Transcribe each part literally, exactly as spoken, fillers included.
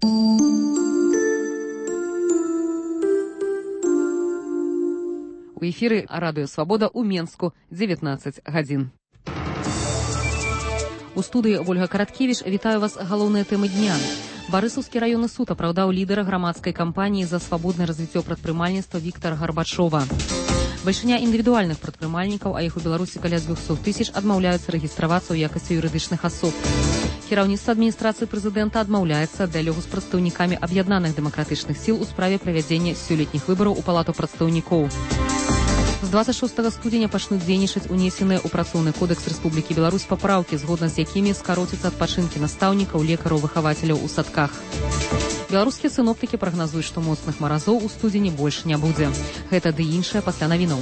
У эфіры Радыё Свабода ў Менску, дзевятнаццаць гадзін. У студыі Ольга Караткевіч, вітаю вас, галоўныя тэмы дня. Барысаўскі раённы суд апраўдаў лідара грамадскай кампаніі за свабоднае развіццё прадпрымальніцтва Віктара Гарбачова. Бальшыня індывідуальных прадпрымальнікаў, а іх у Беларусі каля дзвюсот тысяч, адмаўляюцца рэгістравацца ў якасці юрыдычных асоб. Кіраўніцтва адміністрацыі прэзідэнта адмаўляецца ад дыялогу з прадстаўнікамі аб'яднаных дэмакратычных сіл у справе правядзення сёлетніх выбараў у палату прадстаўнікоў. З двадцать шостага студзеня пачнуць дзейнічаць унесеныя ў працоўны кодэкс Рэспублікі Беларусь папраўкі, згодна з якімі скароціцца адпачынкі настаўнікаў, лекараў, выхавацеляў у садках. Беларускія сіноптыкі прагназуюць, што моцных маразоў у студзені больш не будзе. Гэта ды іншае пасля навінаў.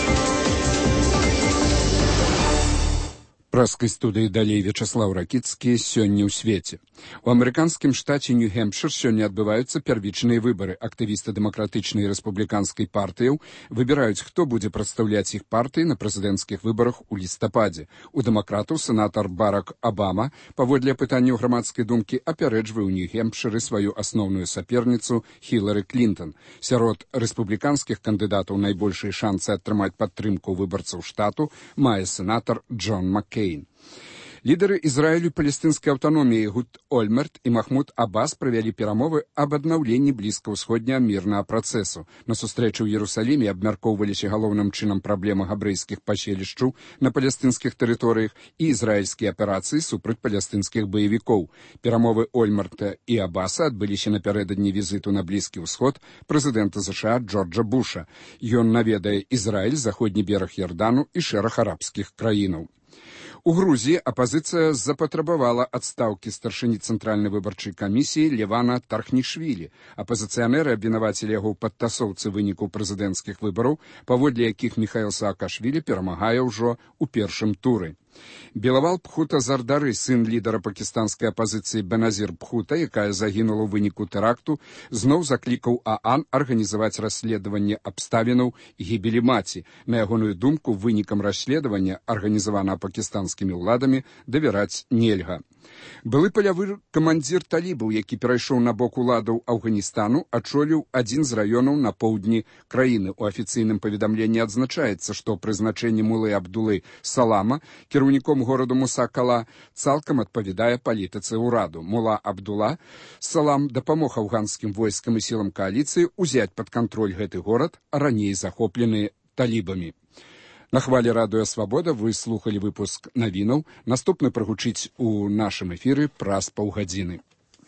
Праскай студыі далей Вячаслаў Ракіцкі. Сёння ў свеце. У амерыканскім штаце Нью-Гемпшир сёння адбываюцца первічныя выбары. Актывісты дэмакратычнай і рэспубліканскай партыяў выбіраюць, хто будзе прадстаўляць іх партыі на прэзідэнцкіх выбарах у лістападзе. У дэмакратаў сенатар Барак Абама, паводле апытанняў грамадскай думкі, апярэджвае ў Нью-Гемпшыры сваю асноўную саперніцу Хілары Клінтон. Сярод рэспубліканскіх кандыдатаў найбольшыя шансы атрымаць падтрымку выбарцаў штату мае сенатар Джон Маккейн. Лідары Ізраілю і палестынскай аўтаноміі Гуд Ольмерт і Махмуд Аббас правялі перамовы аб аднаўленні блізкаўсходняга мірнага працэсу. На сустрэчы ў Іерусаліме абмяркоўваліся галоўным чынам праблемы габрэйскіх паселішчаў на палестынскіх тэрыторыях і ізраільскія аперацыі супраць палестынскіх баевікоў. Перамовы Ольмерта і Аббаса адбыліся напярэдадні візіту на Блізкі ўсход прэзідэнта ЗША Джорджа Буша. Ён наведае Ізраіль, заходні бераг Ярдану і шэраг арабскіх краінаў. У Грузіі апазіцыя запатрабавала адстаўкі старшыні Цэнтральнай выбарчай камісіі Левана Тархнішвілі. Апазіцыянеры абвінавацілі яго ў падтасоўцы вынікаў прэзідэнцкіх выбараў, паводле якіх Міхаіл Саакашвілі перамагае ўжо ў першым туры. Белавал Пхута Зардары, сын лідара пакістанскай апазіцыі Беназір Пхута, якая загінула ў выніку тэракту, зноў заклікаў ААН арганізаваць расследаванне абставінаў гібелі маці. На ягоную думку, вынікам расследавання, арганізавана пакістанскімі ўладамі, давяраць нельга. Былы палявы камандзір талібаў, які перайшоў на бок уладаў Афганістану, ачоліў адзін з раёнаў на поўдні краіны. У афіцыйным паведамленні адзначаецца, што прызначэнне Мулы Абдулы Салама кіраўніком гораду Муса-Кала цалкам адпавядае палітыцы ўраду. Мула Абдула Салам дапамог афганскім войскам і сілам кааліцыі узяць пад кантроль гэты горад, раней захоплены талібамі. На хвалі Радыё Свабода вы слухалі выпуск навінаў. Наступны прагучыць у нашым эфіры праз паўгадзіны.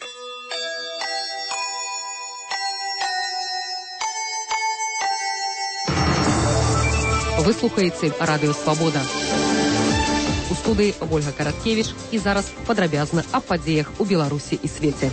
Вы слухаеце Радыё Свабода. У студыі Ольга Караткевіч і зараз падрабязна аб падзеях у Беларусі і свеце.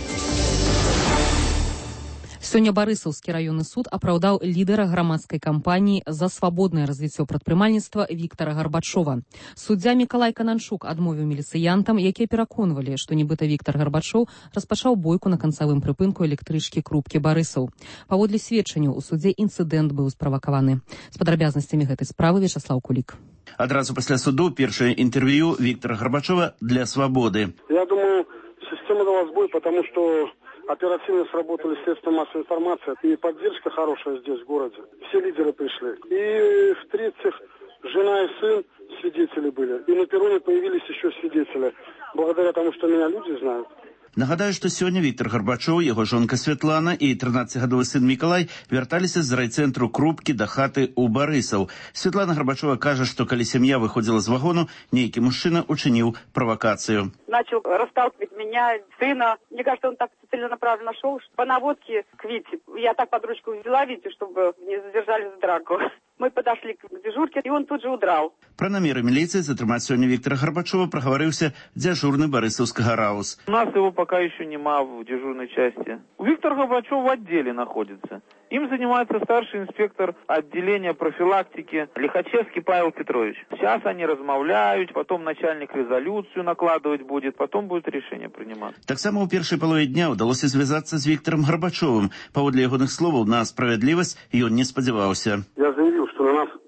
Сёння Барысаўскі раённы суд апраўдаў лідара грамадскай кампаніі за свабоднае развіццё прадпрымальніцтва Віктара Гарбачова. Суддзя Мікалай Кананчук адмовіў міліцыянтам, якія пераконвалі, што нібыта Віктар Гарбачоў распачаў бойку на канцавым прыпынку электрычкі Крупкі Барысаў. Паводле сведчанняў у судзе інцыдэнт быў справакаваны. З падрабязнасцямі гэтай справы Вячаслаў Кулік. Адразу пасля суду першае интервью Виктора Горбачева для «Свободы». Я думаю, система дала сбой, потому что оперативно сработали средства массовой информации, и поддержка хорошая здесь, в городе. Все лидеры пришли. И, в-третьих, жена и сын свидетели были. И на перроне появились еще свидетели, благодаря тому, что меня люди знают. Нагадаю, што сёння Віктор Гарбачоў, яго жонка Святлана і трынаццацігадовы сын Мікалай вярталіся з райцэнтру Крупкі да хаты ў Барысаў. Святлана Гарбачова кажа, што калі сям'я выходзіла з вагону, нейкі мужчына учыніў правакацыю. Начал расталкивать меня, сына. Мне кажется, он так целенаправленно шел, по наводке к Вите. Я так под ручку взяла Витю, чтобы не задержали за драку. Мы подошли к дежурке, и он тут же удрал. Пра намеры міліцыі затрымаць сёння Віктора Гарбачова прагаварыўся дзяжурны барысаўскага РАУС. У нас его пока еще нема в дежурной части. Виктор Горбачев в отделе находится. Им занимается старший инспектор отделения профилактики Лихачевский Павел Петрович. Сейчас они размовляют, потом начальник резолюцию накладывать будет, потом будет решение принимать. Так само у першай палове дня удалося звязаться с Виктором Горбачевым. Паводле ягоных словаў на справядлівасць ён не спадзяваўся. Я заявил, что на нас попытка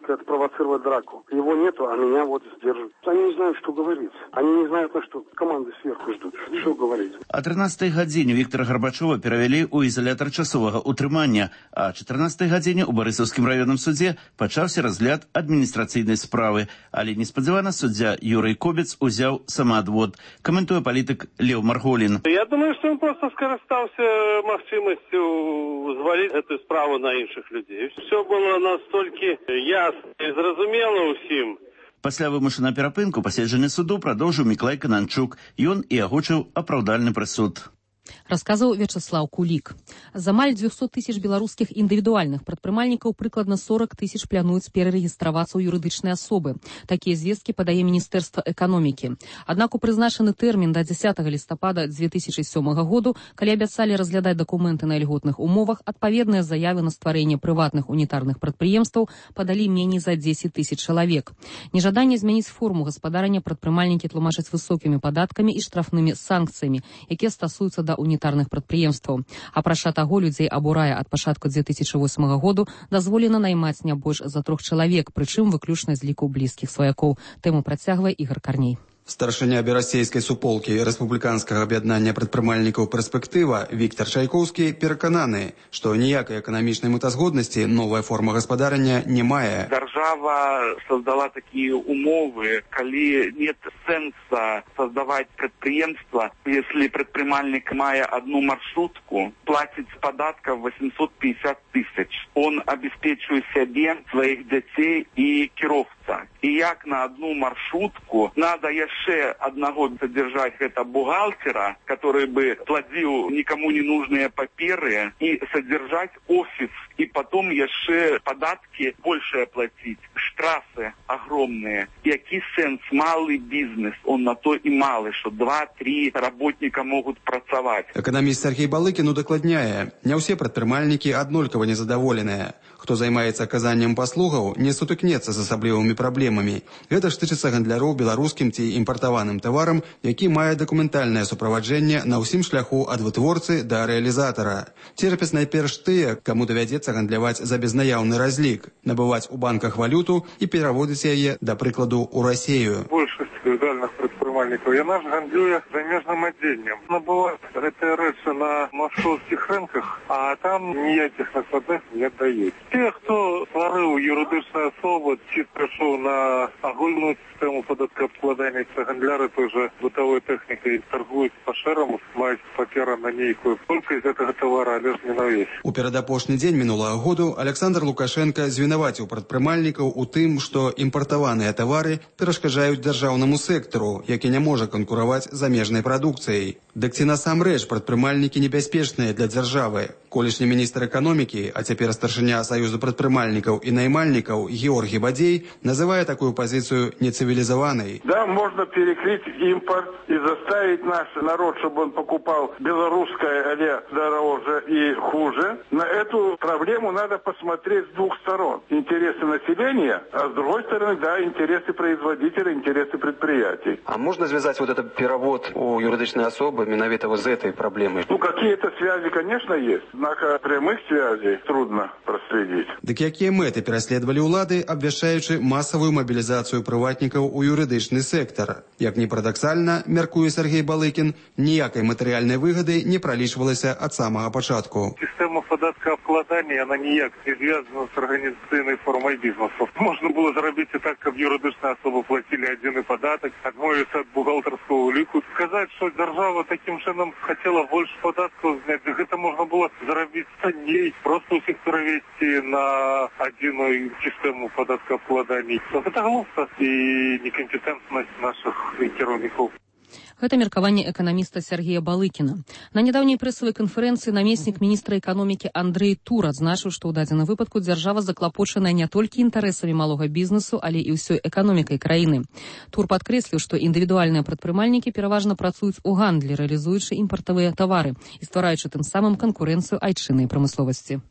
это провоцировать драку. Его нету, а меня вот сдерживают. Они не знают, что говорить. Они не знают, на что команды сверху ждут. Что говорить. О тринадцатай гадзіне Віктора Гарбачова перавялі ў ізалятар часовага ўтрымання, а о чатырнаццатай гадзіне ў Барысаўскім раённым судзе пачаўся разгляд адміністрацыйнай справы. Але неспадзявана суддзя Юрый Кобец узяў самаадвод. Каментуе палітык Леў Марголін. Я думаю, что он просто скористался магчимостью взвалить эту справу на іншых людей. Все было настолько ясно и зразумело усім. Пасля вымушана перапынку паседжання суду прадоўжыў Міклай Кананчук. Ён і агучыў апраўдальны прысуд. Расказаў Вячеслав Кулик. За амаль дзвюсот тысяч беларускіх індывідуальных прадпрымальнікаў прыкладна сорок тысяч плануюць перарэгістравацца ў юрыдычныя асобы. Такія звесткі падае Міністэрства эканомікі. Аднак у прызначаны тэрмін да дзесятага лістапада дзве тысячы сёмага году, калі абяцалі разглядаць дакументы на ільготных умовах, адпаведныя заявы на стварэнне прыватных унітарных прадпрыемстваў падалі меней за дзесяць тысяч чалавек. Нежаданне змяніць форму гаспадарання прадпрымальнікі тлумачаць высокімі падаткамі і штрафнымі санкцыямі, якія стасуюцца да унітарных прадпрыемстваў. Апрача таго, людзей абурае ад пачатку дзве тысячы восьмага году дазволена наймаць не больш за трох чалавек, прычым выключна з ліку блізкіх сваякоў. Тэму працягвае Ігор Карней. Старшыня берасцейскай суполкі рэспубліканскага аб'яднання прадпрымальнікаў «Перспектыва» Віктор Чайкоўскі перакананы, што ніякай эканамічнай мэтазгоднасці новая форма гаспадарання не мае. Держава создала такие умовы, коли нет сенса создавать предприемство, если предпринимальник, имея одну маршрутку, платит с податков восемьсот пятьдесят тысяч. Он обеспечивает себе, своих детей и кировца. И як на одну маршрутку надо еще одного содержать это бухгалтера, который бы платил никому не нужные паперы, и содержать офис, и потом еще податки больше платить. Штрафы огромные. Який сенс? Малый бизнес, он на то и малый, что два-три работника могут працаваць. Эканаміст Сергей Балыкін удакладняе, не ўсе прадпрымальнікі аднолькава незадаволеныя. Хто займаецца аказаннем паслугаў, не сутыкнецца з асаблівымі праблемамі. Гэта ж тычыцца гандляроў беларускім ці імпартаваным таварам, які мае дакументальнае суправаджэнне на ўсім шляху ад вытворцы да рэалізатара. Церпяць найперш тыя, каму давядзецца гандляваць за безнаяўны разлік, набываць у банках валюту і пераводзіць яе, да прыкладу, у Расею. Большасць індывідуальных прадпрымальнікаў, яна ж гандлюе замежным адзеннем. Набываць гэтыя рэчы на московскіх рынках, а там ніякіх накладных не даюць. Те, хто стварыў юридичную особу, ці прийшов на агульную систему податкообкладання, це гандляры той же бытовой технікой торгують по-шэрому, мають папера на нейкую колькасць гэтага товара, але ж не на ўвесь. У перадапошні дзень мінулага году Александр Лукашенко звінаваціў прадпрымальнікаў у тым, што імпартаваныя тавары перашкаджаюць дзяржаўнаму сектару, які не можа канкураваць замежнай прадукцыяй. Дык ці насамрэч прадпрымальнікі небяспечныя для дзяржавы? Колішні міністр эканомікі, а цяпер старшыня Саюзу прадпрымальнікаў і наймальнікаў Георгий Бадзей называе такую пазіцыю нецивилизованной. Да, можно перекрыть импорт и заставить наш народ, чтобы он покупал белорусское, але дороже и хуже. На эту проблему надо посмотреть с двух сторон. Интересы населения, а с другой стороны, да, интересы производителей, интересы предприятий. А можно связать вот этот перевод у юридичной особы менавіта вот с этой проблемой? Ну, какие-то связи, конечно, есть. Однако прямых связей трудно проследить. Дык якія мэты пераследавалі ўлады, абвяшчаючы масавую мабілізацыю прыватнікаў у юрыдычны сектар? Як ні парадаксальна, мяркуе Сергей Балыкін, ніякай матэрыяльнай выгады не пралічвалася ад самага пачатку. Система податкообкладання, она ніяк не звязана с организационной формой бизнеса. Можно было зробити так, каб юридичные особы платили один податок, отмовиться от бухгалтерского улику. Сказать, что держава таким чином хотела больше податков снять, так это можно было зробити танней, просто усіх перевести на одну систему податкообкладання. Это глупость и некомпетентность наших кіраўнікаў. Гэта меркаванне эканаміста Сергея Балыкіна. На нядаўняй прэсавай канферэнцыі намеснік міністра эканомікі Андрэй Тур адзначыў, што ў дадзеным выпадку дзяржава заклапочаная не толькі інтарэсамі малога бізнесу, але і ўсёй эканомікай краіны. Тур падкрэсліў, што індывідуальныя прадпрымальнікі пераважна працуюць у гандлі, рэалізуючы імпартавыя тавары і ствараючы тым самым канкурэнцыю айчыннай прамысловасці.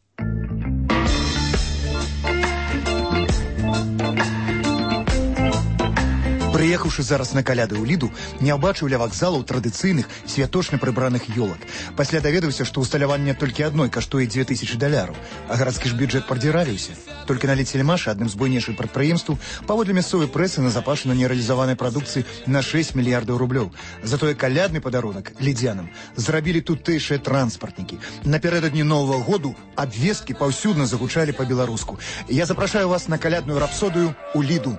Прыехаўшы зараз на каляды ў Ліду, не ўбачыў ля вакзалаў традыцыйных святочна прыбраных ёлак. Пасля даведаўся, што ўсталяванне толькі адной каштуе дзве тысячы даляраў, а гарадскі ж бюджэт пардзіраліўся. Толькі на Ліцельмашы, адным з буйнейшых прадпрыемстваў, паводле мясцовай прэсы назапашана нерэалізаванай прадукцыі на шэсць мільярдаў рублёў. Затое калядны падарунак лідзянам зрабілі тутэйшыя транспартнікі. Напярэдадні Новага году абвесткі паўсюдна загучалі па-беларуску. Я запрашаю вас на калядную рапсодыю ў Ліду.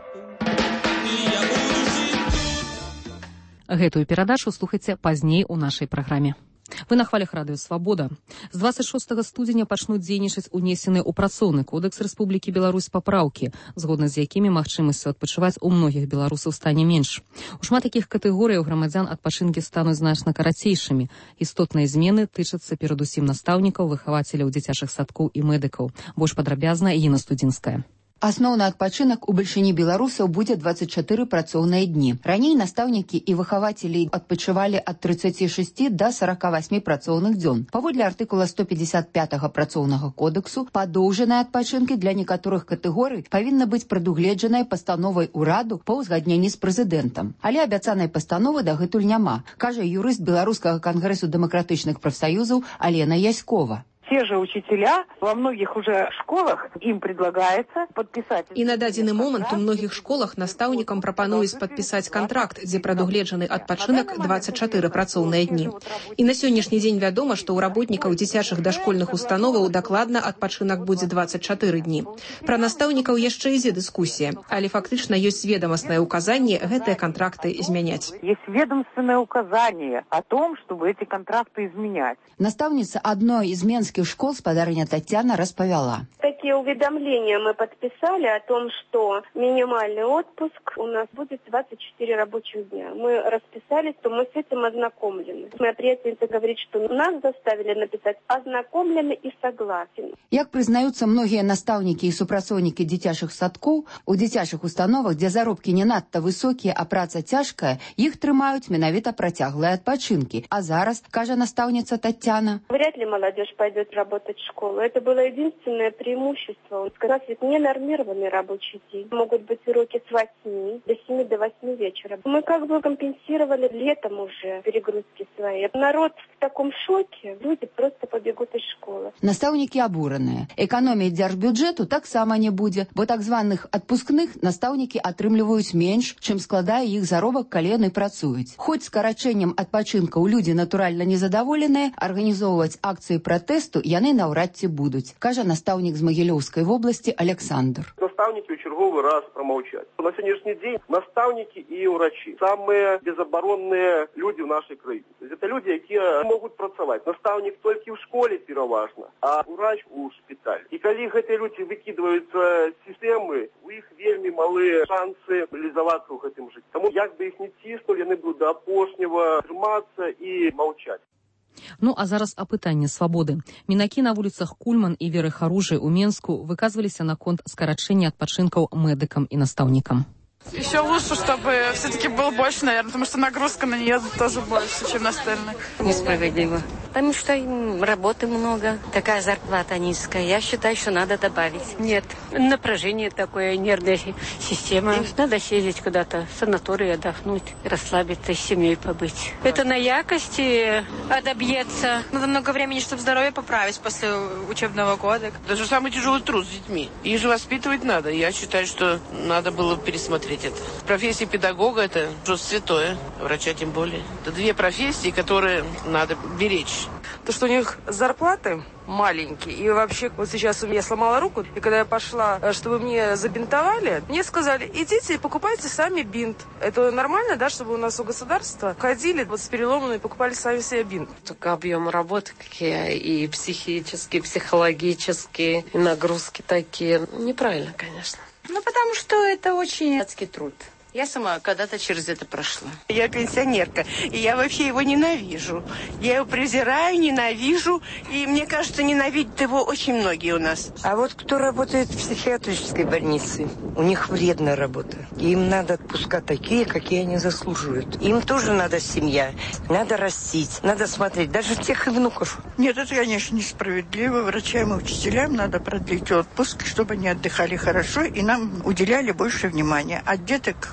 Гэтую перадачу слухайце пазней у нашай праграме. Вы на хвалях радыё «Свабода». З дваццаць шостага студзеня пачнуць дзейнічаць унесеныя ў працоўны кодэкс Рэспублікі Беларусь папраўкі, згодна з якімі магчымасцю адпачываць у многіх беларусаў стане менш. У шмат такіх катэгорыяў грамадзян адпачынкі стануць значна карацейшымі. Істотныя змены тычацца перадусім настаўнікаў, выхавацеляў дзіцячых садкоў і медыкаў. Больш падрабязна Інна Студзінская. Асноўны адпачынак у бальшыні беларусаў будзе дваццаць чатыры працоўныя дні. Раней настаўнікі і выхавацелі адпачывалі ад трыццаці шасці да сарака васьмі працоўных дзён. Паводле артыкула сто пятьдесят пятага працоўнага кодексу, падоўжаныя адпачынкі для некаторых катэгорый павінна быць прадугледжаная пастановай ураду па ўзгадненні з прэзідэнтам. Але абяцанай пастановы дагэтуль няма, кажа юрыст Беларускага кангрэсу дэмакратычных прафсаюзаў Алена Яськова. Те же учителя во многих уже школах им предлагается подписать. И на дадзены момент у многих школах настаўнікам прапануюць падпісаць кантракт, дзе прадугледжаны адпачынак дваццаць чатыры працоўныя дні. І на сённяшні дзень вядома, што ў работнікаў дзіцячых дашкольных установаў дакладна адпачынак будзе дваццаць чатыры дні. Пра настаўнікаў яшчэ ідзе дыскусія, але фактычна ёсць ведомаснае указанне гэтыя кантракты змяняць. Есть ведомственное указание о том, чтобы эти контракты изменять. Настаўніца адной из менскіх школ спадарыня Татьяна распавяла. Такие уведомления мы подписали о том, что минимальный отпуск у нас будет двадцать четыре рабочих дня. Мы расписались, что мы с этим ознакомлены. Моя приятельница говорит, что нас заставили написать «ознакомлены» и «согласен». Як прызнаюцца многія настаўнікі і супрацоўнікі дзіцячых садкоў, у дзіцячых установах, дзе заробкі не надта высокія, а праца цяжкая, іх трымаюць менавіта працяглыя адпачынкі. А зараз, кажа настаўніца Татьяна, вряд ли молодежь пойдет работать в школу. Это было единственное преимущество. У нас ведь не нормированный рабочий день. Могут быть уроки с восьми до семи до восьми вечера. Мы как бы компенсировали летом уже перегрузки свои. Народ в таком шоке. Люди просто побегут из школы. Настаўнікі абураныя. Эканоміі дзяржбюджэту таксама не будзе, бо так званых адпускных настаўнікі атрымліваюць менш, чым складае іх заробак, калі яны працуюць. Хоць скарачэннем адпачынкаў людзі натуральна незадаволеныя, арганізоўваць акцыі пратэсту яны наўрад ці будуць, кажа настаўнік з Магілёўскай вобласці Александр. Настаўнікі ў чарговы раз прамаўчаць. На сённяшні дзень настаўнікі і ўрачы самыя безабаронныя людзі ў нашай краіне. Это людзі, якія могуць працаваць. Настаўнік толькі ў школе пераважна, а ўрач у шпіталі. І калі гэтыя людзі выкідваюцца з сістэмы, у іх вельмі малыя шансы рэалізавацца ў гэтым жыцці. Таму як бы іх не ціснулі, яны будуць да апошняга трымацца і маўчаць. Ну, а зараз апытанне «Свабоды». Мінакі на вуліцах Кульман і Веры Харужай у Менску выказваліся наконт скарачэння адпачынкаў медыкам і настаўнікам. Еще лучше, чтобы все-таки был больше, наверное, потому что нагрузка на нее тоже больше, чем на остальных. Несправедливо. Потому что им работы много, такая зарплата низкая. Я считаю, что надо добавить. Нет, напряжение такое, нервная система. Надо съездить куда-то в санаторий, отдохнуть, расслабиться, с семьей побыть. Это на якости отобьется. Надо много времени, чтобы здоровье поправить после учебного года. Даже самый тяжелый труд с детьми. Их же воспитывать надо. Я считаю, что надо было пересмотреть это. Профессия педагога – это что-то святое, врача тем более. Это две профессии, которые надо беречь. То, что у них зарплаты маленькие. И вообще, вот сейчас у меня сломала руку, и когда я пошла, чтобы мне забинтовали, мне сказали, идите и покупайте сами бинт. Это нормально, да, чтобы у нас у государства ходили вот с переломанной и покупали сами себе бинт. Только объем работы какие, и психические, и психологические, и нагрузки такие. Неправильно, конечно. Ну, потому что это очень адский труд. Я сама когда-то через это прошла. Я пенсионерка, и я вообще его ненавижу. Я его презираю, ненавижу, и мне кажется, ненавидят его очень многие у нас. А вот кто работает в психиатрической больнице, у них вредная работа. Им надо отпуска такие, какие они заслуживают. Им тоже надо семья, надо растить, надо смотреть, даже тех и внуков. Нет, это, конечно, несправедливо. Врачам и учителям надо продлить отпуск, чтобы они отдыхали хорошо, и нам уделяли больше внимания. А деток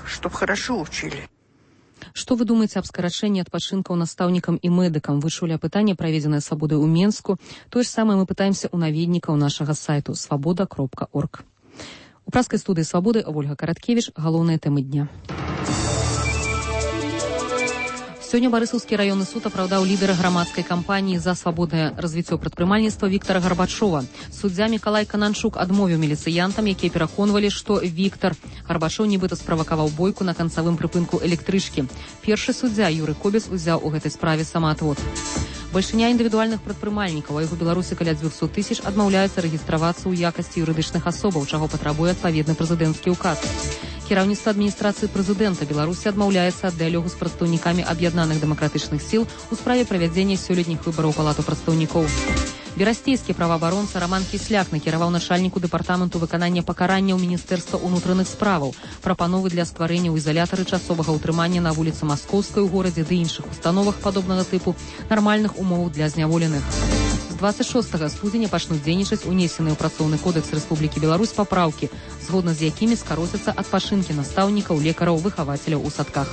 чтобы хорошо учили. Што вы думаеце аб скарачэнні адпачынкаў настаўнікам і медыкам? Ви чулі апытанне, праведзенае Свабодай ў Менску. Тое ж самае мы пытаемся ў наведнікаў нашага сайту свабода кропка орг. У праскай студыі Свабоды Ольга Караткевіч, галоўныя тэмы дня. Сёння Барысаўскі раённы суд апраўдаў лідара грамадскай кампаніі за свабоднае развіццё прадпрымальніцтва Віктара Гарбачова. Суддзя Мікалай Кананчук адмовіў міліцыянтам, якія пераконвалі, што Віктар Гарбачоў нібыта справакаваў бойку на канцавым прыпынку электрычкі. Першы суддзя Юры Кобец узяў у гэтай справе самаатвод. Большыня індывідуальных прадпрымальнікаў, а іх у Беларусі каля дзвюсот тысяч, адмаўляецца рэгістравацца ў якасці юрыдычных асобаў, чаго патрабуе адпаведны прэзідэнцкі ўказ. Кіраўніцтва адміністрацыі прэзідэнта Беларусі адмаўляецца ад дыялогу з прадстаўнікамі аб'яднаных дэмакратычных сіл у справе правядзення сёлетніх выбараў палату прадстаўнікоў. Берасцейскі праваабаронца Роман Кісляк накіраваў начальніку дэпартаменту выканання пакарання ў Міністэрства ўнутраных справаў прапановы для стварэння ў ізалятары часовага ўтрымання на вуліцы Маскоўскай у горадзе ды іншых установах падобнага тыпу нармальных умоў для зняволеных. З двадцать шостага студзеня пачнуць дзейнічаць унесеныя ў працоўны кодэкс Рэспублікі Беларусь папраўкі, згодна з якімі скароцяцца адпачынкі настаўнікаў, лекараў, выхавацеляў у садках.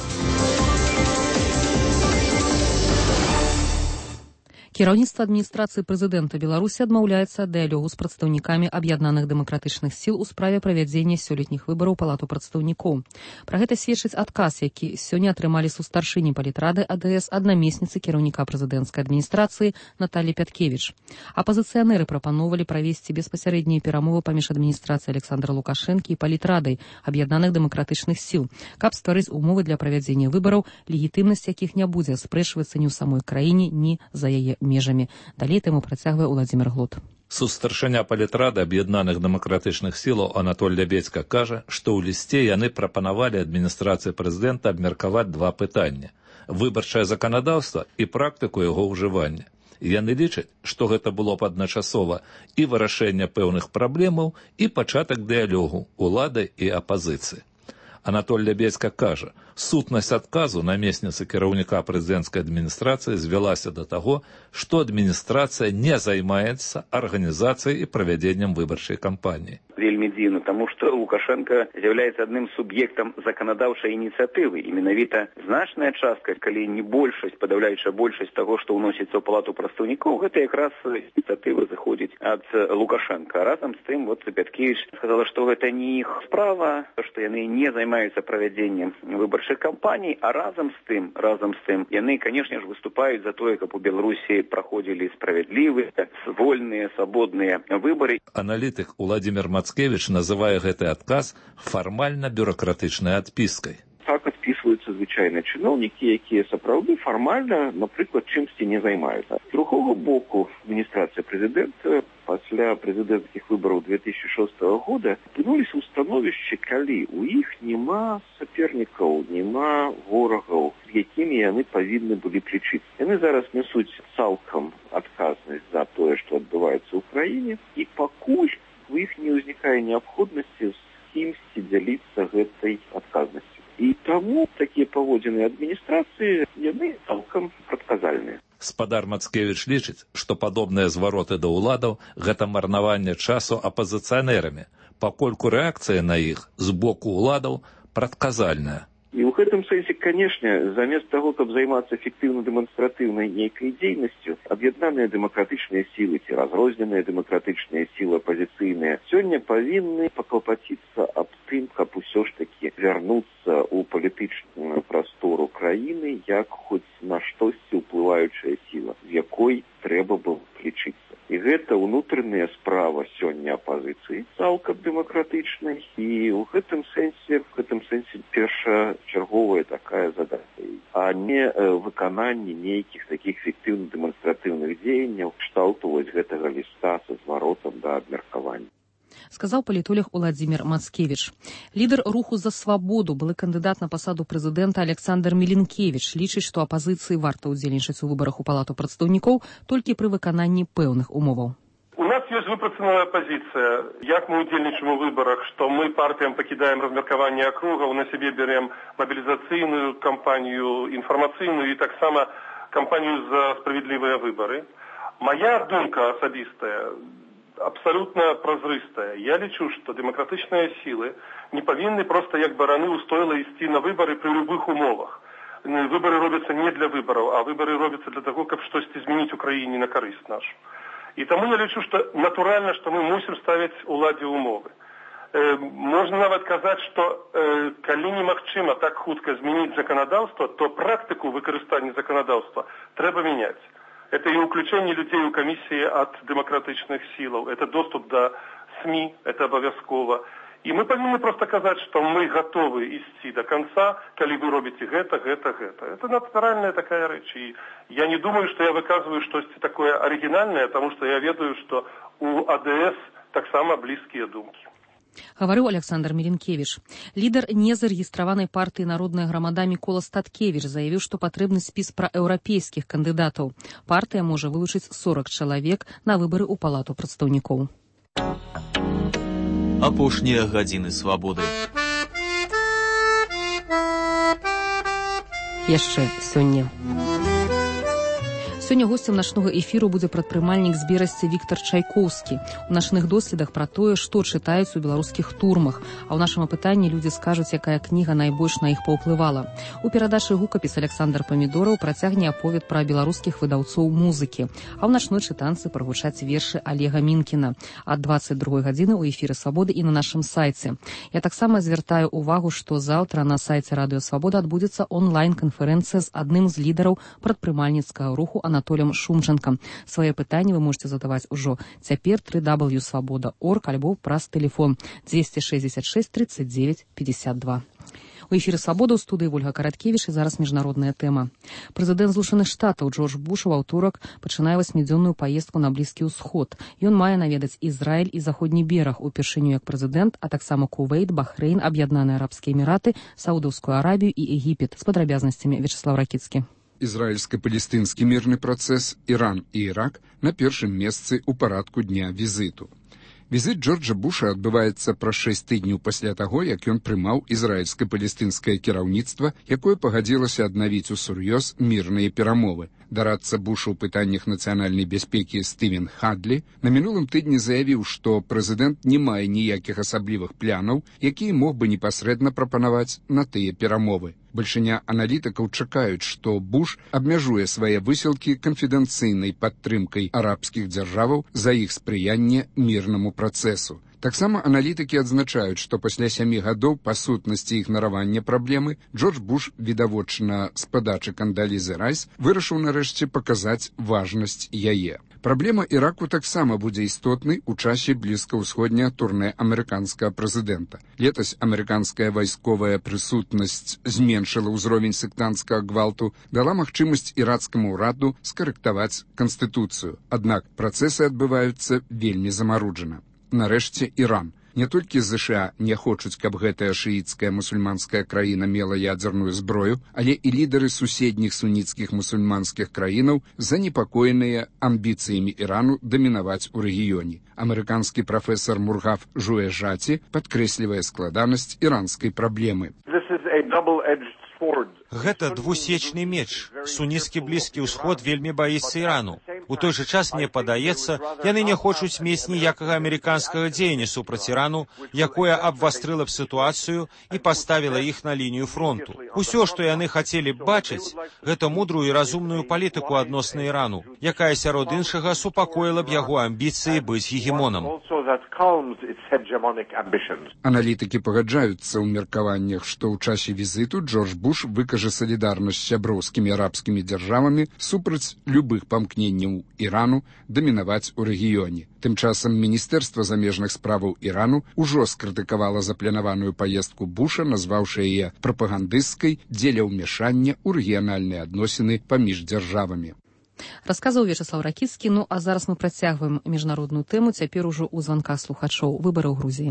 Кіраўніцтва адміністрацыі прэзідэнта Беларусі адмаўляецца ад дыялогу з прадстаўнікамі аб'яднаных дэмакратычных сіл у справе правядзення сёлетніх выбараў палату прадстаўнікоў. Пра гэта сведчыць адказ, які сёння атрымалі сустаршыні палітрады А Д С аднамесніцы кіраўніка прэзідэнцкай адміністрацыі Наталі Пяткевіч. Апазіцыянеры прапановалі правесці беспасярэднія перамовы паміж адміністрацыяй Александра Лукашэнкі і палітрадай аб'яднаных дэмакратычных сіл, каб стварыць умовы для правядзення выбараў, легітымнасць якіх не будзе аспрэчвацца ні ў самой краіне, ні за яе межамі. Далей тэму працягвае Уладзімір Глот. Сустаршыня палітрады аб'яднаных дэмакратычных сілаў Анатоль Лябедзька кажа, што ў лісце яны прапанавалі адміністрацыі прэзідэнта абмеркаваць два пытання: выбарчае заканадаўства і практыку яго ўжывання. Яны лічаць, што гэта было б адначасова і вырашэнне пэўных праблемаў, і пачатак дыялогу улады і апазіцыі. Анатоль Лябедзька кажа, сутнасць адказу намесніцы кіраўніка прэзідэнцкай адміністрацыі звялася да таго, што адміністрацыя не займаецца арганізацыяй і правядзеннем выбарчай кампаніі. Вельмі дзіўна, таму што Лукашенко з'яўляецца адным суб'ектам заканадаўчай ініцыятывы. І менавіта значная частка, калі не большасць, падаўляючая большасць таго, што ўносіцца ў палату прадстаўнікоў, гэта якраз ініцыятыва заходзіць ад Лукашенка. Разам з тым, вот Пяткевіч сказала, што гэта не іх справа, што яны не займаюцца правядзеннем выбарчай кампаніі, а разам з тым, разам з тым, яны, канешне ж, выступаюць за тое, каб у Беларусі праходзілі справядлівыя, вольныя, свабодныя выбары. Аналітык Уладзімір Мацкевіч называе гэты адказ фармальна-бюракратычнай адпіскай. Так адпісваюцца звычайныя чыноўнікі, якія сапраўды фармальна, напрыклад, чымсьці не займаюцца. З другога боку, адміністрацыя прэзідэнта пасля прэзідэнцкіх выбараў две тысячи шостага года апынуліся ў становішчы, калі ў іх няма сапернікаў, няма ворагаў, з якімі яны павінны былі лічыцца. Яны зараз нясуць цалкам адказнасць за тое, што адбываецца ў краіне, і пакуль у іх не ўзнікае неабходнасці з кімсьці дзяліцца гэтай адказнасцю. І таму такія паводзіны адміністрацыі, яны цалкам прадказальныя. Спадар Мацкевіч лічыць, што падобныя звароты да ўладаў – гэта марнаванне часу апазіцыянерамі, пакольку рэакцыя на іх з боку ўладаў прадказальная. І ў гэтым сэнсе, канешне, замест таго, каб займацца эфектыўна-дэманстратыўнай нейкай дзейнасцю, аб'яднаныя дэмакратычныя сілы ці разрозненыя дэмакратычныя сілы апазіцыйныя сёння павінны паклапаціцца аб тым, каб усё ж такі вярнуцца ў палітычную прастору краіны як хоць на штосьці ўплываючая сіла, з якой трэба было лічыцца. І гэта ўнутраная справа сёння апазіцыі, цалкам дэмакратычнай, і ў гэтым сэнсе, в гэтым сэнсе першачарговая такая задача, а не выкананне нейкіх такіх эфектыўна-дэманстратыўных дзеянняў, кшталту вось гэтага ліста са зваротам да абмеркавання. Сказаў палітолог Уладзімір Мацкевіч. Лідар руху за свабоду, былы кандыдат на пасаду прэзідэнта Александр Мілінкевіч лічыць, што апазіцыі варта ўдзельнічаць у выбарах у палату прадстаўнікоў толькі пры выкананні пэўных умоваў. У нас есть выпрацаваная позиция, як мы удзельнічаем у выборах, что мы партиям покидаем размеркование округов, на себе берем мобилизационную кампанию, информационную и так само кампанию за справедливые выборы. Моя думка особистая, абсолютно празрыстая. Я лічу, что демократычныя силы не павінны просто як бараны устойла ісці на выборы при любых умовах. Выборы робятся не для выборов, а выборы робятся для того, каб штосьці змяніць у краіне на карысць нашу. І таму я лічу, что натуральна, что мы мусім ставіць уладзе умовы. Э, можна нават казаць, что э, калі немагчыма так хутка змяніць заканадаўства, то практыку выкарыстання заканадаўства трэба мяняць. Это и уключение людей у комиссии от демократичных сил, это доступ до СМИ, это обовязково. И мы повинны просто сказать, что мы готовы идти до конца, коли вы робите это, это, это. Это натуральная такая речь. И я не думаю, что я выказываю что-то такое оригинальное, потому что я ведаю, что у АДС так само близкие думки. Гаварыў Александр Меленкевич. Лідар незарэгістраванай партыі «Народная грамада» Мікола Статкевич заявіў, што патрэбны спіс праеўрапейскіх кандыдатаў. Партыя можа вылучыць сорок чалавек на выбары ў палату прадстаўнікоў. Апошнія гадзіны свабоды. Яшчэ сёння. Сёння госцем начнога эфіру будзе прадпрымальнік з Берасці Віктар Чайкоўскі. У начных доследах пра тое, што чытаюць у беларускіх турмах. А ў нашым апытанні людзі скажуць, якая кніга найбольш на іх паўплывала. У перадачы «Гукапіс» Александр Памідораў працягне аповед пра беларускіх выдаўцоў музыкі. А ў начной чытанцы прагучаць вершы Олега Мінкіна. Ад дваццаць другой гадзіны ў эфіры «Свабоды» і на нашым сайце. Я таксама звяртаю ўвагу, што заўтра на сайце «Радыё Свабода» адбудзецца онлайн-канферэнцыя з адным з лідараў прадпрымальніцкага руху Анатолем Шумченком. Свае пытанні вы можете задаваць ужо цяпер дабл ю дабл ю дабл ю крапка свабода крапка орг альбо праз тэлефон двести шестьдесят шесть тридцать девять пятьдесят два. У эфіры «Свабода» ў студыі Вольга Караткевіч і зараз міжнародная тэма. Прэзідэнт Злучаных Штатаў Джордж Буш у аўторак пачынае васьмідзённую паездку на Блізкі ўсход. Ён мае наведаць Ізраіль і заходні бераг упершыню як прэзідэнт, а таксама Кувейт, Бахрэйн, Аб'яднаныя Арабскія Эміраты, Саудаўскую Арабію і Егіпет. З падрабязнасцямі Вячеслав Ракіцкі. Ізраільска-палестынскі мірны працэс, Іран і Ірак на першым месцы ў парадку дня візіту. Візіт Джорджа Буша адбываецца праз шэсць тыдняў пасля таго, як ён прымаў ізраільска-палестынскае кіраўніцтва, якое пагадзілася аднавіць усур'ёз мірныя перамовы. Дарадца Буша ў пытаннях нацыянальнай бяспекі Стывен Хадлі на мінулым тыдні заявіў, што прэзідэнт не мае ніякіх асаблівых планаў, якія мог бы непасрэдна прапанаваць на тыя перамовы. Бальшыня аналітыкаў чакаюць, што Буш абмяжуе свае высілкі канфідэнцыйнай падтрымкай арабскіх дзяржаваў за іх спрыянне мірнаму працэсу. Таксама аналітыкі адзначаюць, што пасля сямі гадоў па сутнасці ігнаравання праблемы Джордж Буш, відавочна з падачы Кандалізы Райс, вырашыў нарэшце паказаць важнасць яе. Праблема Іраку таксама будзе істотнай у часе блізкаўсходняга турне амерыканскага прэзідэнта. Летась амерыканская вайсковая прысутнасць зменшыла ўзровень сектанцкага гвалту, дала магчымасць ірацкаму ўраду скарэктаваць канстытуцыю. Аднак працэсы адбываюцца вельмі замаруджана. Нарэшце Іран. Не толькі ЗША не хочуць, каб гэтая шыіцкая мусульманская краіна мела ядзерную зброю, але і лідары суседніх суніцкіх мусульманскіх краінаў занепакоеныя амбіцыямі Ірану дамінаваць у рэгіёне. Амерыканскі прафесар Мургав Жуэжаці падкрэслівае складанасць іранскай праблемы. Гэта двусечны меч. Суніцкі Блізкі ўсход вельмі баіцца Ірану. У той жа час, мне падаецца, яны не хочуць мець ніякага амерыканскага дзеяння супраць Ірану, якое абвастрыла б сітуацыю і паставіла іх на лінію фронту. Усё, што яны хацелі б бачыць, гэта мудрую і разумную палітыку адносна Ірану, якая сярод іншага супакоіла б яго амбіцыі быць гегемонам. Аналітыкі пагаджаюцца ў меркаваннях, што ў часе візіту Джордж Буш выкажа салідарнасць з сяброўскімі арабскімі дзяржавамі супраць любых памкненняў Ірану дамінаваць у рэгіёне. Тым часам Міністэрства замежных справаў Ірану ўжо скрытыкавала запланаваную паездку Буша, назваўшы яе прапагандысцкай дзеля ўмяшання ў рэгіянальныя адносіны паміж дзяржавамі. Расказаў Вячеслав Ракіцкі, ну а зараз мы працягваем міжнародную тэму, цяпер ужо ў званках слухачоў. Выбары ў Грузіі.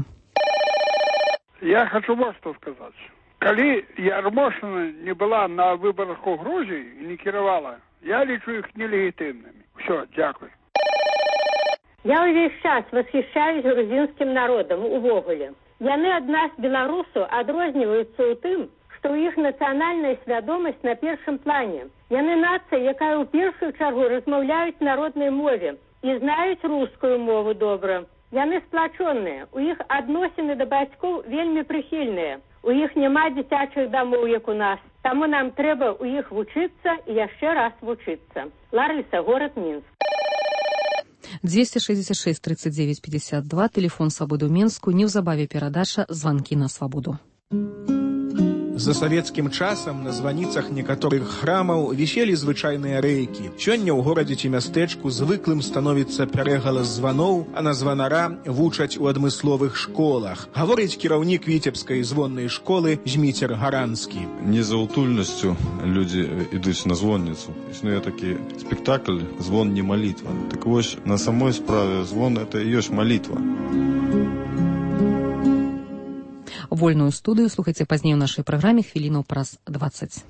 Я хочу вот что сказать. Калі Ярмошина не была на выборах у Грузии и не кіравала, я лічу их нелегитимными. Все, дякую. Я увесь час восхищаюсь грузинским народом увогуле. Яны ад нас, беларусаў, адрозніваюцца ў тым, што ў іх нацыянальная свядомасць на першым плане. Яны нацыя, якая ў першую чаргу размаўляюць народнай мове. і знають рускую мову добра. Яны сплачоныя, у іх адносіны да бацькоў вельмі прыхільныя. У іх няма дзіцячых дамоў, як у нас. Таму нам трэба у іх вучыцца і яшчэ раз вучыцца. Ларыса, город Минск. двести шестьдесят шесть тридцать девять пятьдесят два, телефон Свабоды ў Менску, неўзабаве перадача «Званкі на свабоду». За савецкім часам на званіцах некаторых храмаў віселі звычайныя рэйкі. Сёння ў горадзе ці мястэчку звыклым становіцца пярэгалас званоў, а на званара вучаць у адмысловых школах. Гаворыць кіраўнік віцебскай звоннай школы Зміцер Гаранскі. Не за утульнасцю людзі ідуць на звонніцу. Існуе такі спектакль «Звон не малітва». Так вось, на самой справе звон – это і ёсць малітва. Вольную студыю слухайце пазней у нашай праграме хвілінаў праз двадцать.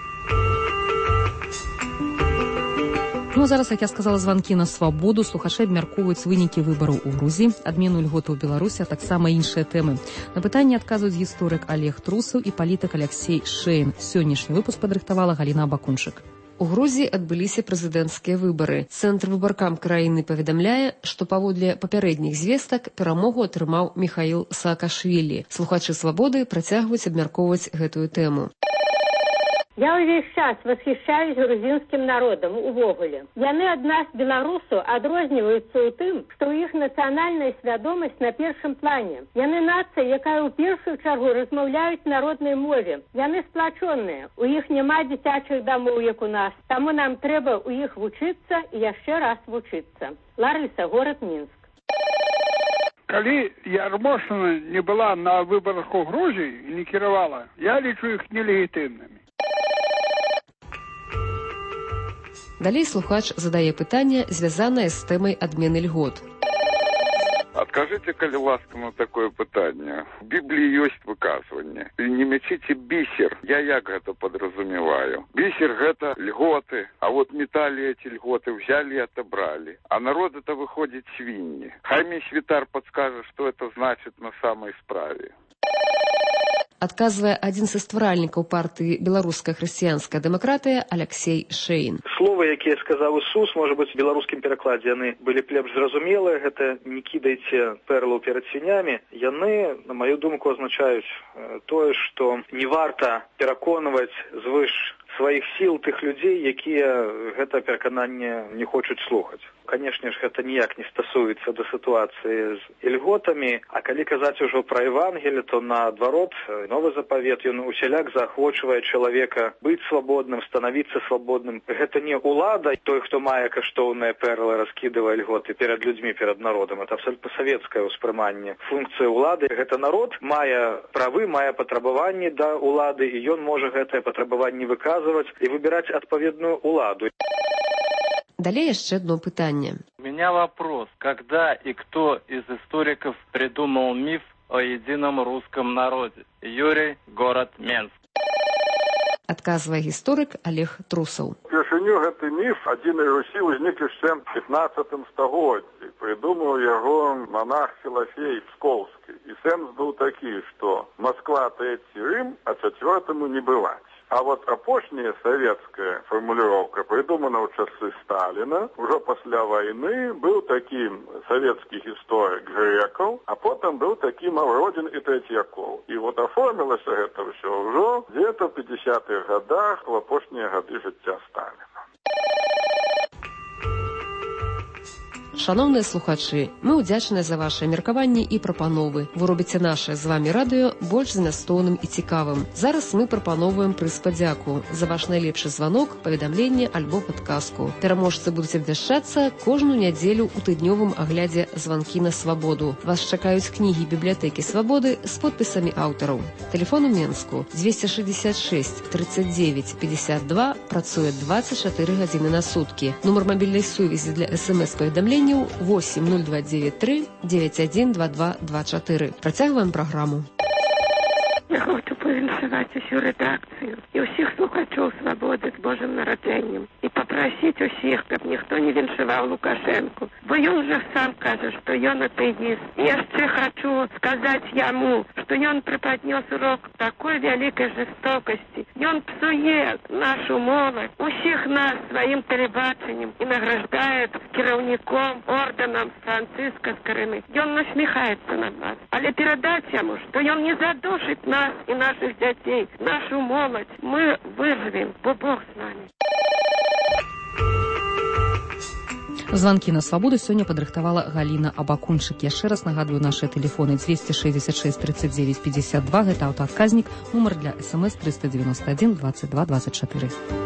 Ну а зараз, як я сказала, званкі на свабоду. Слухачы абмяркоўваюць вынікі выбараў у Грузіі, адмену льготаў у Беларусі, а таксама іншыя тэмы. На пытанні адказваюць гісторык Олег Трусаў і палітык Алексей Шейн. Сённяшні выпуск падрыхтавала Галіна Бакунчык. У Грузіі адбыліся прэзідэнцкія выбары. Цэнтр выбаркам краіны паведамляе, што паводле папярэдніх звестак перамогу атрымаў Міхаіл Саакашвілі. Слухачы свабоды працягваюць абмяркоўваць гэтую тэму. Я ўвесь час восхищаюсь грузінскім народам увогуле. Яны ад нас, беларусаў, адрозніваюцца ў тым, што ў іх нацыянальная свядомасць на першым плане. Яны нацыя, якая ў першую чаргу размаўляюць на роднай мове. Яны сплачоныя. У іх няма дзіцячых дамоў, як у нас. Таму нам трэба ў іх вучыцца і яшчэ раз вучыцца. Ларыса, город Минск. Калі Ярмошина не была на выборах у Грузіі і не кіравала, я лічу іх нелегітимнымі. Далей слухач задае пытанне, звязанае з тэмай адмены льгот. Адкажыце, калі ласка, на такое пытанне. В Бібліі ёсць выказванне. Не мячыце бісер. Я як гэта подразумеваю? Бісер гэта льготы, а вот металі эти льготы взяли и отобрали. А народ это выходит свиньи. Хай мне святар подскажет, что это значит на самой справе. Адказвае адзін са стваральнікаў партыі «Беларуская хрысціянская дэмакратыя» Алексей Шейн. Словы, якія сказаў Ісус, можа быць, у беларускім перакладзе яны былі б лепш зразумелыя. Гэта «не кідайце перлаў перад свінямі». Яны, на маю думку, азначаюць тое, што не варта пераконваць звыш сваіх сіл тых людзей, якія гэта перакананне не хочуць слухаць. Канешне ж, гэта ніяк не стасуецца да сітуацыі з льготамі, а калі казаць ужо пра Евангелие, то наадварот, новы запавет, ён усяляк заахвочвае чалавека быць свабодным, станавіцца свабодным. Гэта не улада, той, хто мае каштоўныя перлы, раскідывае льготы перад людзьмі, перад народам. Это абсолютно савецкае ўспрыманне. Функцыя улады, гэта народ мае правы, мае патрабаванні да улады, і ён можа гэтае патрабаванне выказваць і выбіраць адпаведную уладу. Далее еще одно пытание. У меня вопрос. Когда и кто из историков придумал миф о едином русском народе? Юрий, город Минск. Адказвае гісторык Олег Трусаў. Першыню гэты міф адзінай Русі ўзнік яшчэ ў пятнаццатым стагоддзі. Прыдумаў яго монах Філафей Пскоўскі. І сэнс быў такі, што Москва трэці Рым, а чацвёртаму не бываць. А вот апошняя советская формулировка придумана ў часы Сталина. Уже пасля войны был такі советский историк Греков, а потом был такі Мавродин и Третьяков. И вот оформилось это все уже где-то в пятидесятых годах, в апошнія годы жыцця Сталина. Шановныя слухачы, мы ўдзячныя за вашыя меркаванні і прапановы. Вы робіце наше з вами радыё больш змястоўным і цікавым. Зараз мы прапановваем прыз падзяку за ваш найлепшы званок, паведамленне альбо падказку. Пераможцы будуць абвяшчацца кожную нядзелю ў тыднёвым аглядзе «Званкі на свабоду». Вас чакаюць кнігі бібліятэкі свабоды з подпісамі аўтараў. Тэлефон у Менску двести шестьдесят шесть тридцать девять пятьдесят два, працуе двадцать четыре гадзіны на суткі. Нумар мабільнай сувязі для эс-эм-эс-паведамлення восемь ноль два девять три девять один два два два четыре. Працягваем праграму. Я хочу павіншаваць усю рэдакцыю і ўсіх слухачоў свабоды з Божым нараджэннем і папрасіць усіх, каб ніхто не віншаваў Лукашэнку, бо ён жа сам кажа, што ён атэіст. І яшчэ хачу сказаць яму, што ён преподнес урок такой вялікай жестокасці. Ён псуе нашу моладзь, усіх нас сваім тэлебачаннем і награждае кіраўніком орденам Францыска з Карыны. Ён насміхаецца над нас. Але перадаць яму, што ён не задушыць нас і наших дзяцей, нашу моладзь. Мы выжывем, бо Бог з нами. Званкі на свабоду сёння падрыхтавала Галіна Абакунчык. Яшчэ раз нагадваю нашы тэлефоны дзвесце шэсцьдзесят шэсць тридцать девять пятьдесят два, гэта аўтаадказнік, нумар для смс триста девяносто один двадцать два двадцать четыре.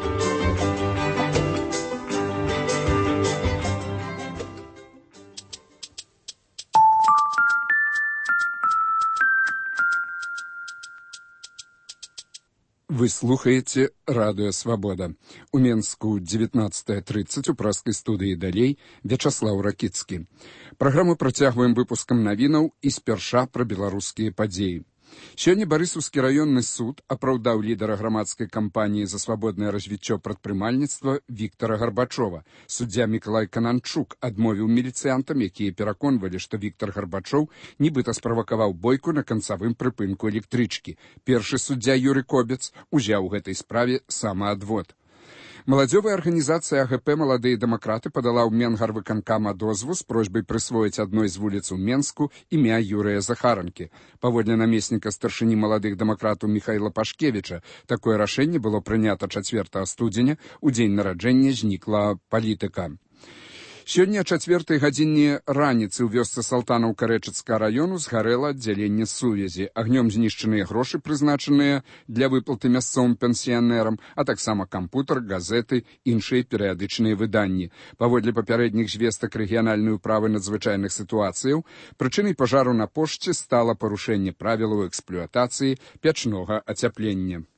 Вы слухаеце радыё «Свабода». У Менску дзевятнадцатая тридцать у праскай студыі далей Вячаслаў Ракіцкі. Праграму працягваем выпускам навінаў і спярша пра беларускія падзеі. Сёння Барысаўскі раённы суд апраўдаў лідара грамадскай кампаніі за свабоднае развіццё прадпрымальніцтва Віктара Гарбачова. Суддзя Мікалай Кананчук адмовіў міліцыянтам, якія пераконвалі, што Віктар Гарбачоў нібыта справакаваў бойку на канцавым прыпынку электрычкі. Першы суддзя Юры Кобец узяў у гэтай справе самаадвод. Маладзёвая арганізацыя АГП «Маладыя дэмакраты» падала ў Менгарвыканкама дозву з просьбай прысвоіць адной з вуліц у Менску імя Юрыя Захаранкі. Паводле намесніка старшыні маладых дэмакратаў Міхаіла Пашкевіча, такое рашэнне было прынята чацвёртага студзеня, у дзень нараджэння знікла палітыка. Сёння о чацвёртай гадзіне раніцы ў вёсцы Салтанаў Карэчыцкага раёну згарэла аддзяленне сувязі. Агнём знішчаныя грошы, прызначаныя для выплаты мясцовым пенсіянерам, а таксама кампутар, газеты, іншыя перыядычныя выданні. Паводле папярэдніх звестак рэгіянальнай управы надзвычайных сітуацыяў, прычынай пажару на пошце стала парушэнне правілаў эксплуатацыі печнога ацяплення.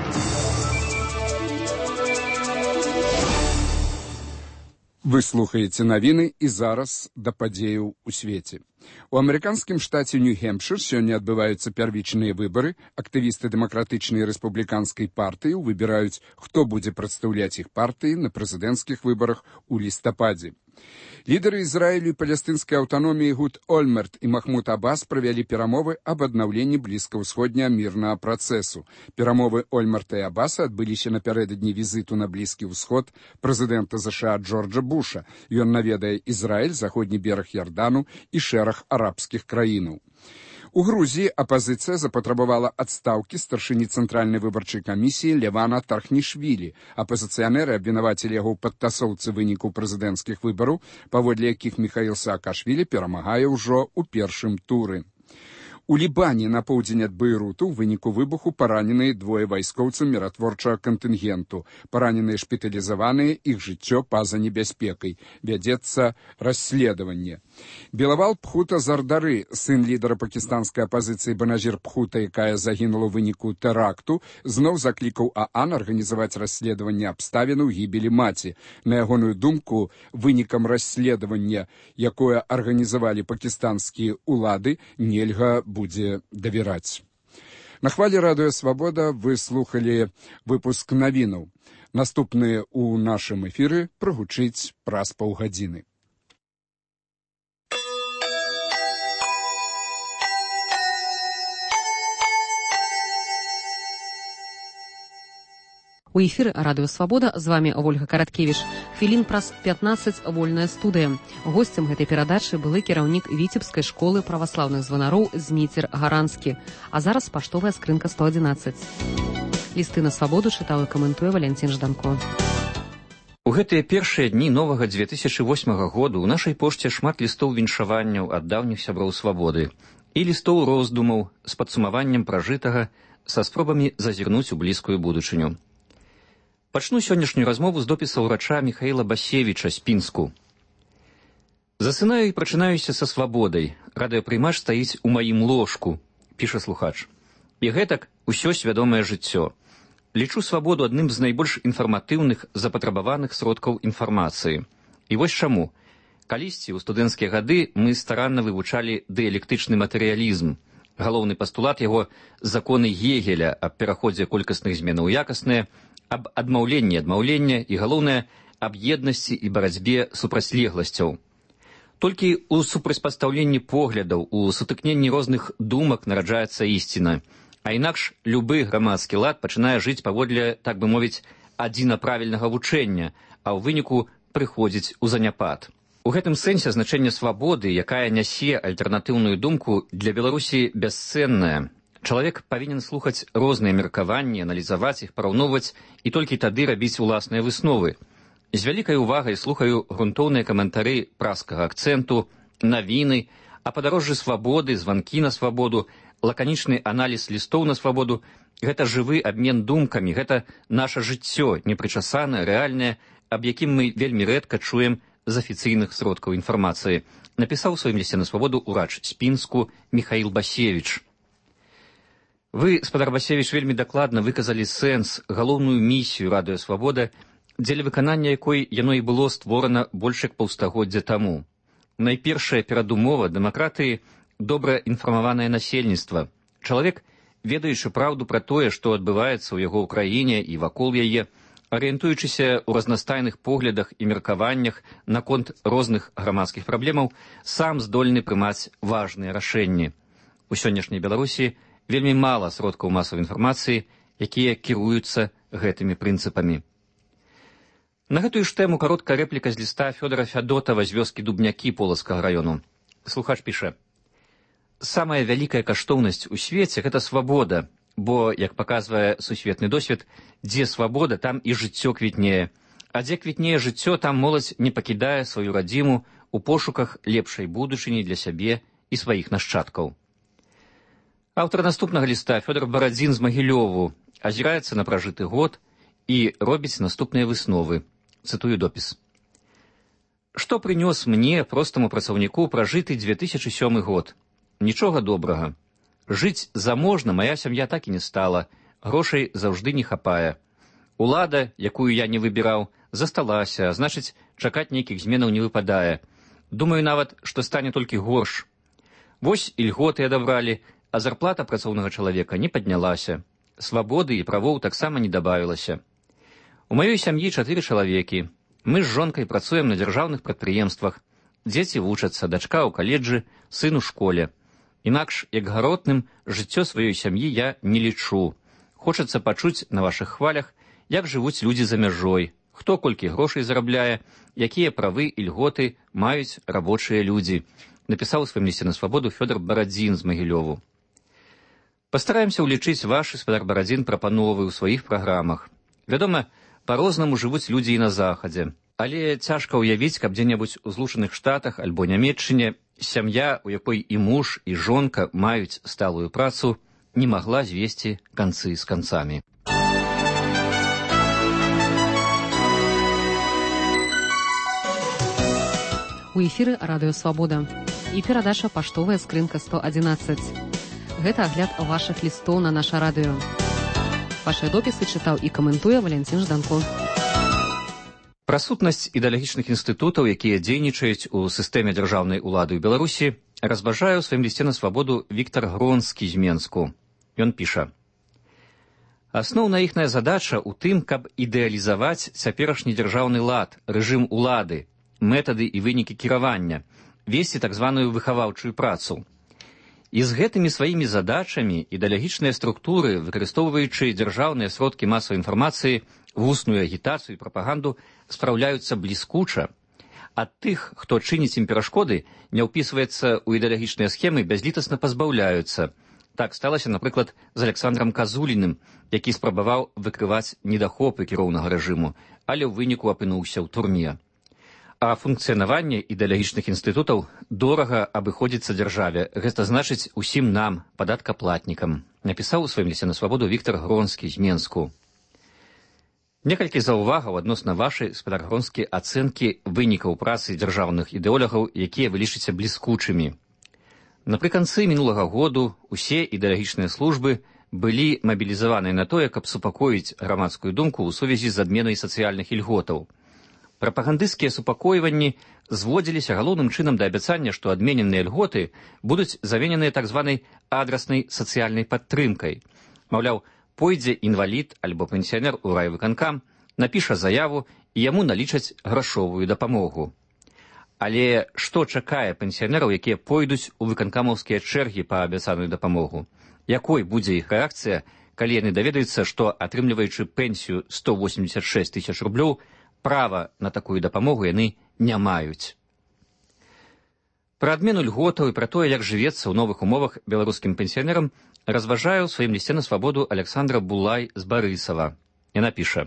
Вы слухаеце навіны і зараз да падзеяў у свеце. У амерыканскім штаце Нью-Хемпшыр сёння адбываюцца пярвічныя выбары. Актывісты дэмакратычнай рэспубліканскай партыі выбіраюць, хто будзе прадстаўляць іх партыі на прэзідэнцкіх выбарах у лістападзе. Лідары Ізраілю і палестынскай аўтаноміі Гуд Ольмерт і Махмуд Аббас правялі перамовы аб аднаўленні блізкаўсходняга мірнага працэсу. Перамовы Ольмерта і Аббаса адбыліся напярэдадні візіту на Блізкі ўсход прэзідэнта ЗША Джорджа Буша. Ён наведае Ізраіль, заходні бераг Ярдану і шэраг арабскіх краінаў. У Грузіі апазіцыя запатрабавала адстаўкі старшыні Цэнтральнай выбарчай камісіі Левана Тархнішвілі. Апазіцыянеры абвінавацілі яго ў падтасоўцы вынікаў прэзідэнцкіх выбараў, паводле якіх Міхаіл Саакашвілі перамагае ўжо ў першым туры. У Лібане на поўдзень ад Бейруту ў выніку выбуху параненыя двое вайскоўцаў міратворчага кантынгенту. Параненыя шпіталізаваныя, іх жыццё па-за небяспекай. Вядзецца расследаванне. Белавал Пхута Зардары, сын лідара пакістанскай апазіцыі Баназір Пхута, якая загінула ў выніку тэракту, зноў заклікаў ААН арганізаваць расследаванне абставінаў гібелі маці. На ягоную думку, вынікам расследавання, якое арганізавалі пакістанскія ўлады, нельга будзе давяраць. На хвалі радыё «Свабода» вы слухалі выпуск навінаў. Наступныя ў нашым эфіры прагучыць праз паўгадзіны. У эфіры радыё «Свабода», з вами Вольга Караткевіч. Хвілін праз пятнаццаць вольная студыя. Госцем гэтай перадачы былы кіраўнік Віцебскай школы праваслаўных званароў Зміцер Гаранскі. А зараз паштовая скрынка сто адзінаццаць. Лісты на свабоду чытаў і каментуе Валянцін Жданко. У гэтыя першыя дні новага дзве тысячы восьмага году ў нашай пошце шмат лістоў віншаванняў ад даўніх сяброў свабоды і лістоў роздумаў з падсумаваннем пражытага, са спробамі зазірнуць у блізкую будучыню. Пачну сённяшнюю размову з допіса ўрача Міхаіла Басевіча з Пінску. «Засынаю і прачынаюся са свабодай. Радыёпрымач стаіць у маім ложку», піша слухач. «І гэтак усё свядомае жыццё. Лічу свабоду адным з найбольш інфарматыўных запатрабаваных сродкаў інфармацыі. І вось чаму. Калісьці ў студэнцкія гады мы старанна вывучалі дыялектычны матэрыялізм, Галоўны пастулат яго законы Гегеля аб пераходзе колькасных зменаў у якасныя, аб адмаўленні адмаўлення і, галоўнае, аб еднасці і барацьбе супрацьлегласцяў. Толькі ў супрацьпастаўленні поглядаў, у сутыкненні розных думак нараджаецца ісціна, а інакш любы грамадскі лад пачынае жыць паводле, так бы мовіць, адзінаправільнага вучэння, а ў выніку прыходзіць у заняпад. У гэтым сэнсе значэнне свабоды, якая нясе альтэрнатыўную думку, для Беларусі бясцэннае. Чалавек павінен слухаць розныя меркаванні, аналізаваць іх, параўноўваць і толькі тады рабіць уласныя высновы. З вялікай увагай слухаю грунтоўныя каментары праскага акцэнту, навіны, а падарожжы свабоды, званкі на свабоду, лаканічны аналіз лістоў на свабоду – гэта жывы абмен думкамі, гэта наша жыццё, непрычасанае, рэальнае, аб якім мы вельмі рэдка чуем з афіцыйных сродкаў інфармацыі, напісаў у сваім лісце на свабоду ўрач Спінску Міхаіл Басевіч. Вы, спадар Басевіч, вельмі дакладна выказалі сэнс, галоўную місію радыё «Свабода», дзеля выканання якой яно і было створана больш як паўстагоддзя таму. Найпершая перадумова дэмакратыі – добра інфармаванае насельніцтва. Чалавек, ведаючы праўду пра тое, што адбываецца ў яго ў краіне і вакол яе, арыентуючыся ў разнастайных поглядах і меркаваннях наконт розных грамадскіх праблемаў, сам здольны прымаць важныя рашэнні. У сённяшняй Беларусі вельмі мала сродкаў масавай інфармацыі, якія кіруюцца гэтымі прынцыпамі. На гэтую ж тэму кароткая рэпліка з ліста Фёдора Фядотава з вёскі Дубнякі Полацкага раёну. Слухач піша: «Самая вялікая каштоўнасць у свеце – гэта свабода, бо, як паказвае сусветны досвед, дзе свабода, там і жыццё квітнее. А дзе квітнее жыццё, там моладзь не пакідае сваю радзіму у пошуках лепшай будучыні для сябе і сваіх нашчадкаў». Аўтар наступнага ліста, Фёдор Барадзін з Магілёву, азіраецца на пражыты год і робіць наступныя высновы. Цытую допіс. «Што прынёс мне, простаму працаўніку, пражыты две тысячы сёмы год? Нічога добрага. Жыць заможна мая сям'я так і не стала, грошай заўжды не хапае. Улада, якую я не выбіраў, засталася, а значыць, чакаць нейкіх зменаў не выпадае. Думаю нават, што стане толькі горш. Вось і льготы адабралі, а зарплата працоўнага чалавека не паднялася. Свабоды і правоў таксама не дабавілася. У маёй сям'і чатыры чалавекі. Мы з жонкай працуем на дзяржаўных прадпрыемствах. Дзеці вучацца, дачка ў каледжы, сын у школе. Інакш, як гаротным, жыццё сваёй сям'і я не лічу. Хочацца пачуць на вашых хвалях, як жывуць людзі за мяжой, хто колькі грошай зарабляе, якія правы і льготы маюць рабочыя людзі», напісаў у сваім лісце на свабоду Фёдор Барадзін з Магілёву. Пастараемся ўлічыць вашы, спадар Барадзін, прапановы ў сваіх праграмах. Вядома, па-рознаму жывуць людзі і на захадзе, але цяжка ўявіць, каб дзе-небудзь у Злучаных Штатах альбо Нямецчыне сям'я, у якой і муж, і жонка маюць сталую працу, не магла звесці канцы з канцамі. У эфіры радыё «Свабода» і перадача «Паштовая скрынка сто адзінаццаць». Гэта агляд вашых лістоў на наша радыё. Вашыя допісы чытаў і каментуе Валянцін Жданко. Пра сутнасць ідэалагічных інстытутаў, якія дзейнічаюць у сістэме дзяржаўнай улады ў Беларусі, разважае ў сваім лісце на свабоду Віктар Гронскі з Менску. Ён піша: «Асноўная іхная задача ў тым, каб ідэалізаваць цяперашні дзяржаўны лад, рэжым улады, метады і вынікі кіравання, весці так званую выхаваўчую працу. І з гэтымі сваімі задачамі ідэалагічныя структуры, выкарыстоўваючы дзяржаўныя сродкі масавай інфармацыі, вусную агітацыю і прапаганду, спраўляюцца бліскуча. Ад тых, хто чыніць ім перашкоды, не ўпісваецца ў ідэалагічныя схемы, бязлітасна пазбаўляюцца. Так сталася, напрыклад, з Александрам Казуліным, які спрабаваў выкрываць недахопы кіроўнага рэжыму, але ў выніку апынуўся ў турме. А функцыянаванне ідэалагічных інстытутаў дорага абыходзіцца дзяржаве, гэта значыць усім нам, падаткаплатнікам», напісаў у сваім лісце на свабоду Віктар Гронскі з Менску. Некалькі заўвагаў адносна вашай, спадар Гронскі, ацэнкі вынікаў працы дзяржаўных ідэолагаў, якія вы лічыце бліскучымі. Напрыканцы мінулага году усе ідэалагічныя службы былі мабілізаваныя на тое, каб супакоіць грамадскую думку ў сувязі з адменай сацыяльных ільготаў. Прапагандысцкія супакойванні зводзіліся галоўным чынам да абяцання, што адмененыя льготы будуць замененыя так званай адраснай сацыяльнай падтрымкай. Маўляў, пойдзе інвалід альбо пенсіянер у райвыканкам, напіша заяву і яму налічаць грашовую дапамогу. Але што чакае пенсіянераў, якія пойдуць у выканкамаўскія чэргі па абяцаную дапамогу? Якой будзе іх рэакцыя, калі яны даведаюцца, што, атрымліваючы пенсію сто восемьдесят шесть тысяч рублёў, права на такую дапамогу яны не маюць. Пра адмену льготаў і пра тое, як жывецца ў новых умовах беларускім пенсіянерам, разважае ў сваім лісце на свабоду Александра Булай з Барысава. Яна піша: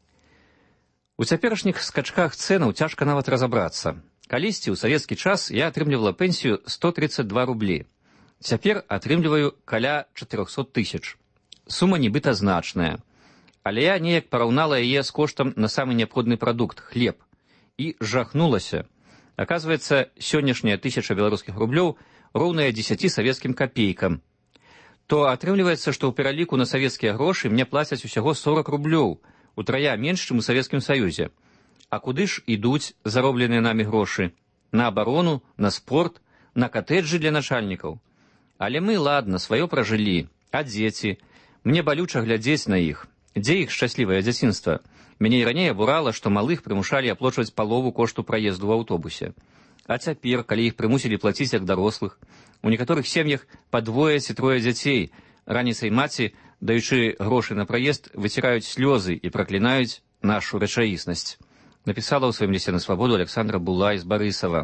«У цяперашніх скачках цэнаў цяжка нават разабрацца. Калісьці ў савецкі час я атрымлівала пенсію сто тридцать два рублі. Цяпер атрымліваю каля четырёхсот тысяч. Сума нібыта значная. Але я неяк параўнала яе з коштам на самы неабходны прадукт – хлеб. І жахнулася. Аказваецца, сённяшняя тысяча беларускіх рублёў роўная дзесяці савецкім капейкам. То атрымліваецца, што ў пераліку на савецкія грошы мне плацяць усяго сорок рублёў, утрая менш, чым у Савецкім Саюзе. А куды ж ідуць заробленыя намі грошы? На абарону, на спорт, на катэджы для начальнікаў. Але мы, ладна, сваё пражылі. А дзеці? Мне балюча глядзець на іх. Дзе іх шчаслівае дзяцінства? Мяне і раней абурала, што малых прымушалі аплочваць палову кошту праезду ў аўтобусе. А цяпер, калі іх прымусілі плаціць як дарослых, у некаторых сем'ях па двое ці трое дзяцей, раніцай маці, даючы грошы на праезд, выціраюць слёзы і праклінаюць нашу рэчаіснасць. Напісала ў сваім лісце на свабоду Александра Булай з Барысава.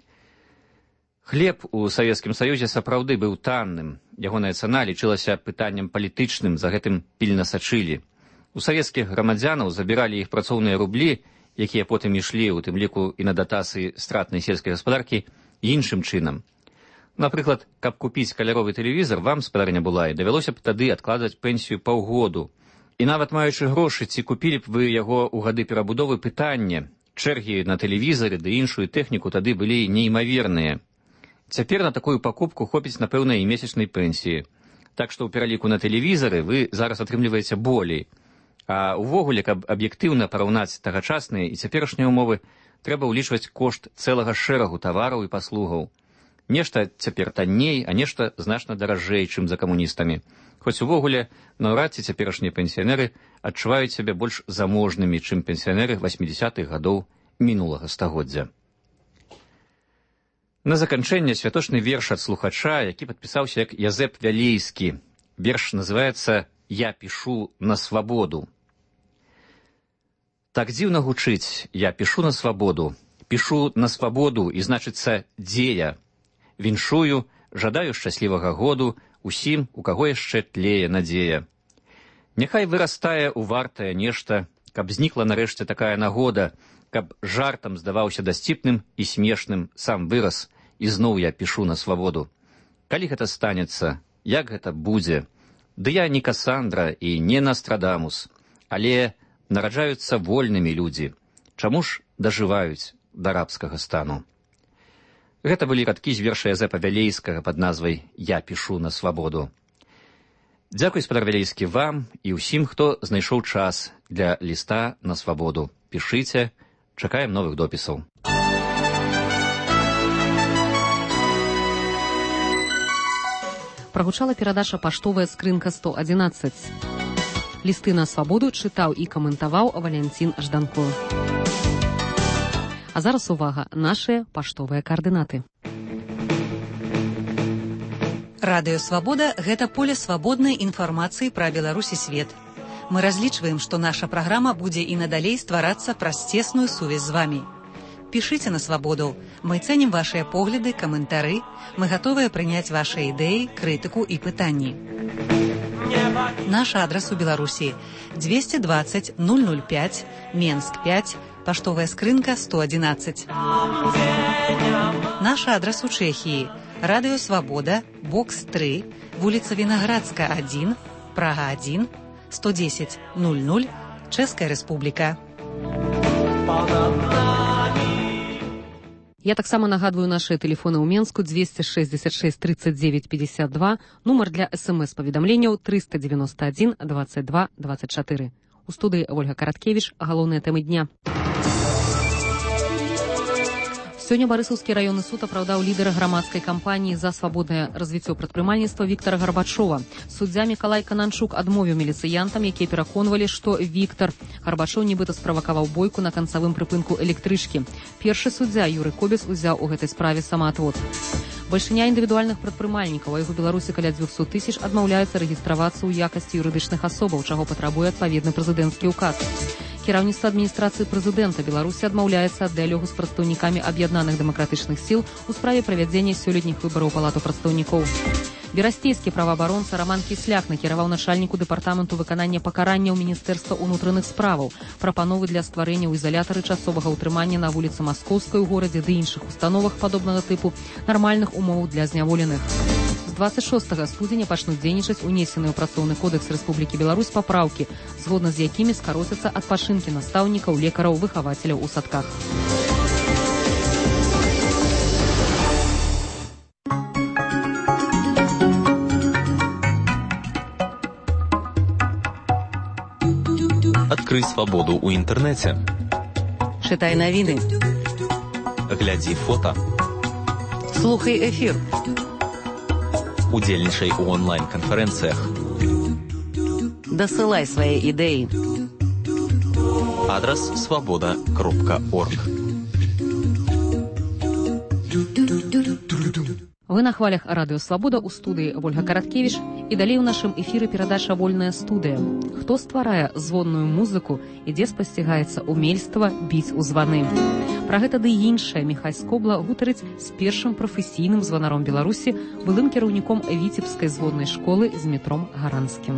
Хлеб у Савецкім Саюзе сапраўды быў танным. Ягоная цана лічылася пытаннем палітычным, за гэтым пільна сачылі. У савецкіх грамадзянаў забіралі іх працоўныя рублі, якія потым ішлі, у тым ліку і на датацыі стратнай сельскай гаспадаркі, іншым чынам. Напрыклад, каб купіць каляровы тэлевізар, вам, спадарня Булай, давялося б тады адкладваць пенсію паўгоду. І нават маючы грошы, ці купілі б вы яго ў гады перабудовы, пытанне. Чэргі на тэлевізары ды іншую тэхніку тады былі неймаверныя. Цяпер на такую пакупку хопіць, напэўна, і месячнай пенсіі. Так што ў пераліку на тэлевізары вы зараз атрымліваеце болей. А ўвогуле, каб аб'ектыўна параўнаць тагачасныя і цяперашнія ўмовы, трэба ўлічваць кошт цэлага шэрагу тавараў і паслугаў. Нешта цяпер танней, а нешта значна даражэй, чым за камуністамі. Хоць увогуле, наўрад ці цяперашнія пенсіянеры адчуваюць сябе больш заможнымі, чым пенсіянеры восьмідзясятых гадоў мінулага стагоддзя. На заканчэнне святочны верш ад слухача, які падпісаўся як Язэп Вялейскі. Верш называецца «Я пішу на свабоду». Так дзіўна гучыць, я пішу на свабоду. Пішу на свабоду, і значыцца дзея. Віншую, жадаю шчаслівага году усім, у каго яшчэ тлее надзея. Няхай вырастае ў вартае нешта, каб знікла нарэшце такая нагода, каб жартам здаваўся дасціпным і смешным сам выраз, і зноў я пішу на свабоду. Калі гэта станецца, як гэта будзе? Ды я не Касандра і не Настрадамус, але нараджаюцца вольнымі людзі. Чаму ж дажываюць да рабскага стану? Гэта былі радкі з верша Язэпа Вялейскага пад назвай «Я пішу на свабоду». Дзякуй, спадар Вялейскі, вам і ўсім, хто знайшоў час для ліста на свабоду. Пішыце, чакаем новых допісаў. Прагучала перадача «Паштовая скрынка сто адзінаццаць». Лісты на свабоду чытаў і каментаваў Валянцін Жданко. А зараз увага, нашыя паштовыя каардынаты. Радыё «Свабода» – гэта поле свабоднай інфармацыі пра Беларусь і свет. Мы разлічваем, што наша праграма будзе і надалей стварацца праз цесную сувязь з вамі. Пішыце на свабоду. Мы цэнім вашыя погляды, каментары. Мы гатовыя прыняць вашыя ідэі, крытыку і пытанні. Наш адрас у Беларусі – двести двадцать ноль ноль пять, Менск пять, паштовая скрынка сто адзінаццаць. Наш адрас у Чэхіі – Радыё «Свабода», бокс тры, вуліца Вінаградска адзін, Прага адзін, сто дзесяць ноль ноль, Чэшская Рэспубліка. Я таксама нагадваю нашыя тэлефоны ў Менску двести шестьдесят шесть тридцать девять пятьдесят два, нумар для эс-эм-эс-паведамленняў триста девяносто один двадцать два двадцать четыре. У студыі Ольга Караткевіч, галоўныя тэмы дня. Сёння барысаўскі раённы суд апраўдаў лідара грамадскай кампаніі за свабоднае развіццё прадпрымальніцтва Віктара Гарбачова. Суддзя Мікалай Кананчук адмовіў міліцыянтам, якія пераконвалі, што Віктар Гарбачоў нібыта справакаваў бойку на канцавым прыпынку электрычкі. Першы суддзя Юры Кобец узяў у гэтай справе самаатвод. Большыня індывідуальных прадпрымальнікаў, а іх у Беларусі каля дзвюсот тысяч, адмаўляюцца рэгістравацца ў якасці юрыдычных асобаў, чаго патрабуе адпаведны прэзідэнцкі ўказ. Кіраўніцтва адміністрацыі прэзідэнта Беларусі адмаўляецца ад дыялогу з прадстаўнікамі аб'яднаных дэмакратычных сіл у справе правядзення сёлетніх выбараў палату прадстаўнікоў. Берасцейскі праваабаронца Раман Кісляк накіраваў начальніку дэпартаменту выканання пакарання ў Міністэрства ўнутраных справаў прапановы для стварэння ў ізалятары часовага ўтрымання на вуліцы Маскоўскай у горадзе ды іншых установах падобнага тыпу нармальных умоў для зняволеных. З двадцать шостага студзеня пачнуць дзейнічаць унесеныя ў працоўны кодэкс Рэспублікі Беларусь папраўкі, згодна з якімі скароцяцца адпачынкі настаўнікаў, лекараў, выхавацеляў у садках. Адкрый свабоду ў інтэрнэце. Чытай навіны. Глядзі фота. Слухай эфір. Удзельнічай у онлайн-канферэнцыях. Дасылай свае ідэі. Адрас свабода кропка орг. Вы на хвалях радыё «Свабода», у студыі Ольга Караткевіч, і далей у нашым эфіры перадача «Вольная студыя». Хто стварае звонную музыку і дзе спасцігаецца умельства біць у званы? Пра гэта ды іншае Міхай Скобла гутарыць з першым прафесійным званаром Беларусі, былым кіраўніком Віцебскай звоннай школы з Дмітром Гаранскім.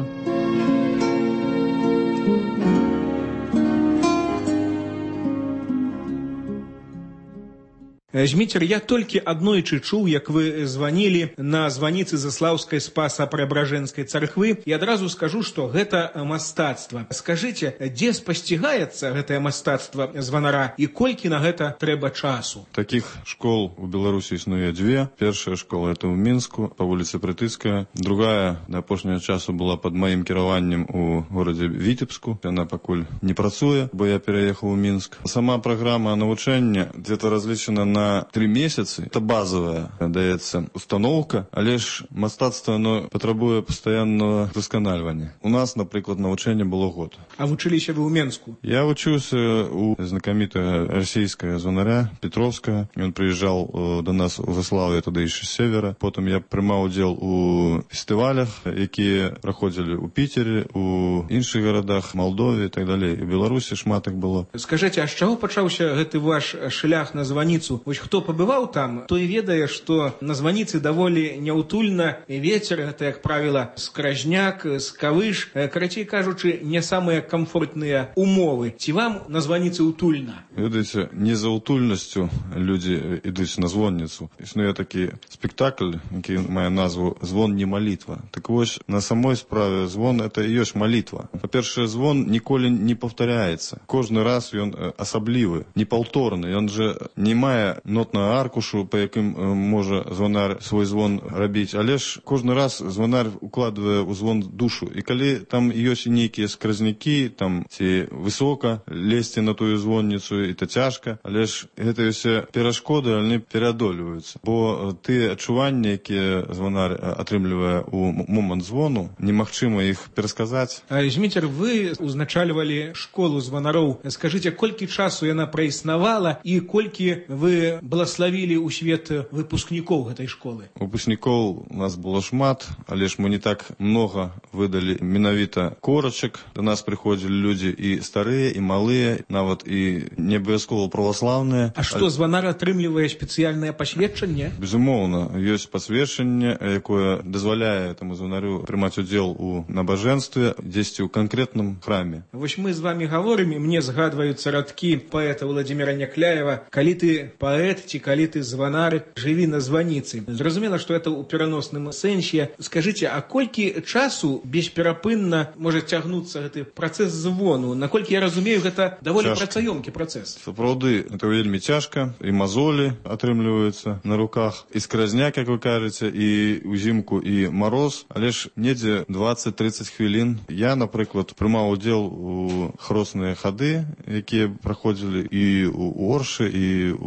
Зміцер, я толькі аднойчы чуў, як вы званілі на званіцы Заслаўскай Спаса-Преабражэнскай царквы, і адразу скажу, што гэта мастацтва. Скажыце, дзе спасцігаецца гэтае мастацтва званара і колькі на гэта трэба часу? Такіх школ у Беларусі існуе дзве. Першая школа это ў Мінску, па вуліцы Прытыцкая. Другая да апошняга часу была пад маім кіраваннем у горадзе Віцебску. Яна пакуль не працуе, бо я пераехаў у Мінск. Сама праграма навучання дзе-то разлічана на три месяцы. Это базовая, даецца установка, але ж мастацтва оно патрабуе пастаянного досканальвання. У нас, напрыклад, навучанне было год. А вучыліся вы ў Менску? Я вучыўся у знакамітага расійскага званаря Петровскага. Ён прыязджаў до нас у Заслаўе, тады яшчэ з севера. Потым я прымаў удзел у фестывалях, якія праходзілі ў Піцері, у іншых гарадах, Малдове і так далей. У Беларусі шмат іх было. Скажыце, а з чаго пачаўся гэты ваш шлях на званіцу? Хто пабываў там, той ведае, што на званіцы даволі няўтульна, вецер, гэта, як правіла, скражняк, скавыш, карацей кажучы, не самыя камфортныя умовы. Ці вам на званіцы ўтульна? Ведаеце, не за ўтульнасцю людзі ідуць на звонніцу. Існуе такі спектакль, які мае назву «Звон не малітва». Так вось, на самой справе звон это і ёсць малітва. Па-першае, звон ніколі не паўтаряецца. Кожны раз ён асаблівы, непаўторны. Ён жа не мае нотную аркушу, па яким можа звонар свой звон рабіць, але ж кожны раз звонар укладвае ў звон душу. І калі там ёсць нейкія скразнякі, там ці высока лезці на тую звонніцу, і то цяжка, але ж гэтыя ўсе перашкоды, яны пераадольваюцца. Бо тыя адчуванні, якія звонар атрымлівае ў момант звону, немагчыма іх перасказаць. Зміцер, вы узначальвалі школу званароў. Скажыце, колькі часу яна праіснавала і колькі вы благословили у свет выпускников этой школы? Выпускников у нас было шмат, але ж мы не так много выдали менавіта корочек. До нас приходили люди и старые, и малые, нават и не обовязково православные. А что, звонар атрымлівае спецыяльнае пасведчанне? Безумоўна, ёсць пасведчанне, якое дазваляе этому звонарю прымаць удзел у набажэнстве, дзесьці ў канкрэтным храме. Вось мы з вами говорим, и мне згадваюцца радкі паэта Владимира Някляева: «Калі ты паэт, ці калі ты званар, жыві на званіцы». Зразумела, што это ў пераносным сэнсе. Скажыце, а колькі часу бесперапынна можа цягнуцца гэты працэс звону? Наколькі я разумею, гэта даволі працаёмкі працэс. Сапраўды, это вельмі цяжка, і мазолі атрымліваюцца на руках, і скразняк, як вы кажаце, і ўзімку, і мароз, але ж недзе дваццаць-трыццаць хвілін. Я, напрыклад, прымаў удзел у хросныя хады, якія праходзілі і ў Оршы, і ў самом